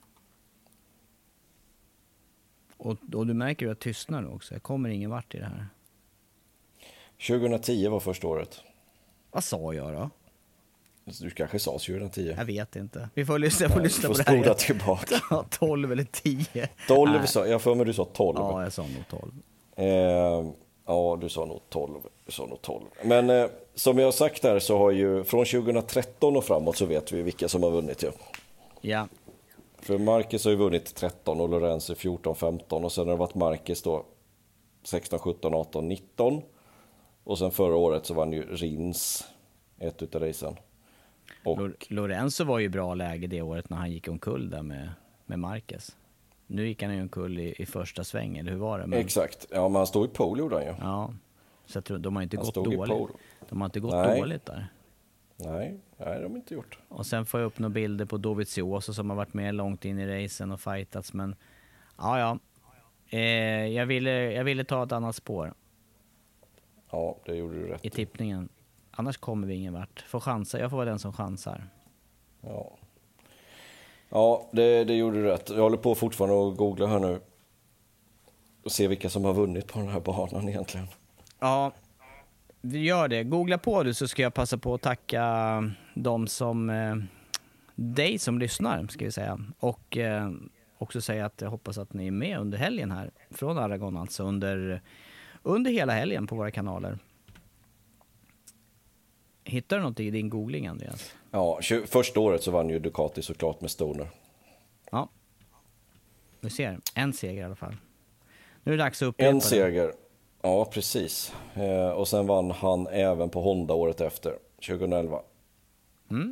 Och, och du märker ju att jag tystnar också. Jag kommer ingen vart i det här. tjugohundratio var första året. Vad sa jag då? Du kanske sa tjugohundratio. Jag vet inte. Vi får lyssna, jag får Nej, lyssna får på det här. spola tillbaka. Ja, tolv eller tio. tolv sa jag. För mig du sa tolv. Ja, jag sa nog tolv. Eh, ja, du sa nog tolv. Du sa nog tolv. Men eh, som jag har sagt här så har ju från tjugohundratretton och framåt så vet vi vilka som har vunnit. Ja. Ja. För Marquez har ju vunnit tretton och Lorenzo fjorton femton. Och sen har det varit Marquez då sexton sjutton arton nitton. Och sen förra året så vann ju Rins ett utav racen. Och Lorenzo var ju bra läge det året när han gick omkull där med, med Marquez. Nu gick han ju omkull i, i första sväng, eller hur var det? Men... Exakt, ja men han stod i pole gjorde han ju. Ja, så jag tror, de har inte han gått dåligt. De har inte gått nej. dåligt där. Nej, nej, de har inte gjort. Och sen får jag upp några bilder på Dovizioso som har varit med långt in i racen och fightats, men ja, ja. Eh, jag, ville, jag ville ta ett annat spår. Ja, det gjorde du rätt i tippningen. Annars kommer vi ingen vart. Får chansa. Jag får vara den som chansar. Ja, ja det, det gjorde du rätt. Jag håller på fortfarande att googla här nu. Och se vilka som har vunnit på den här banan egentligen. Ja, vi gör det. Googla på det så ska jag passa på att tacka de som... Eh, dig som lyssnar, ska vi säga. Och eh, också säga att jag hoppas att ni är med under helgen här. Från Aragon alltså. Under, under hela helgen på våra kanaler. Hittar du något i din googling, Andreas? Ja, tjugo, första året så vann ju Ducati såklart med Stoner. Ja, du ser. En seger i alla fall. Nu är det dags att upprepa En seger, ja precis. Eh, och sen vann han även på Honda året efter, tjugoelva. Mm.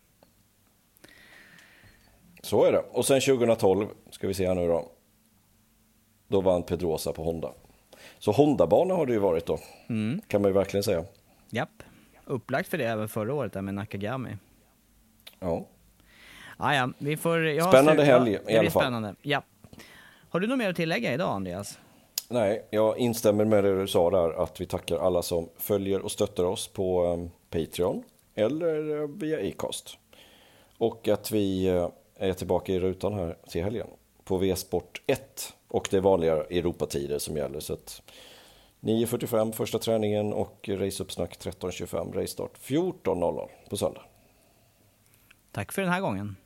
Så är det. Och sen tjugotolv, ska vi se här nu då. Då vann Pedrosa på Honda. Så Honda-bana har det ju varit då. Mm. Kan man ju verkligen säga. Japp. Upplagt för det även förra året där med Nakagami. Ja. Ah, ja, vi får, jag spännande har helg ja, i alla fall. Spännande. Ja. Har du något mer att tillägga idag, Andreas? Nej, jag instämmer med det du sa där. Att vi tackar alla som följer och stöttar oss på um, Patreon. Eller via Acast. Och att vi uh, är tillbaka i rutan här till helgen. På V-sport ett. Och det är vanliga Europatider som gäller. Så att nio fyrtiofem första träningen och raceuppsnack tretton tjugofem, racestart fjorton noll noll på söndag. Tack för den här gången.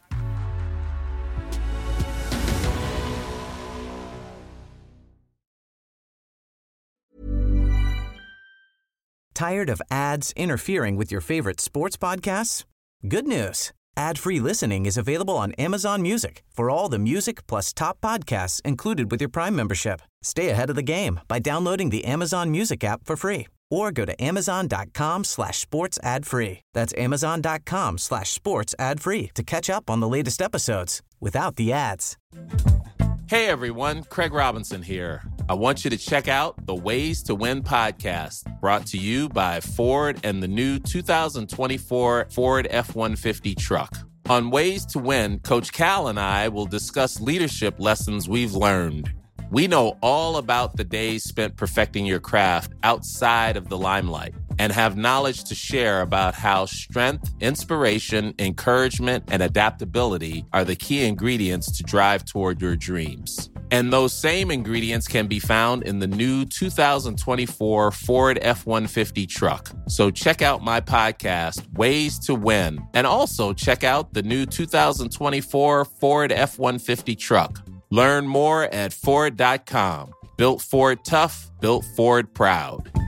Tired of ads interfering with your favorite sports podcasts? Good news. Ad-free listening is available on Amazon Music for all the music plus top podcasts included with your Prime membership. Stay ahead of the game by downloading the Amazon Music app for free or go to amazon.com slash sports ad free. That's amazon.com slash sports ad free to catch up on the latest episodes without the ads. Hey everyone, Craig Robinson here. I want you to check out the Ways to Win podcast, brought to you by Ford and the new two thousand twenty-four Ford F one fifty truck. On Ways to Win, Coach Cal and I will discuss leadership lessons we've learned. We know all about the days spent perfecting your craft outside of the limelight and have knowledge to share about how strength, inspiration, encouragement, and adaptability are the key ingredients to drive toward your dreams. And those same ingredients can be found in the new two thousand twenty-four Ford F one fifty truck. So check out my podcast, Ways to Win, and also check out the new two thousand twenty-four Ford F one fifty truck. Learn more at Ford dot com. Built Ford tough, built Ford proud.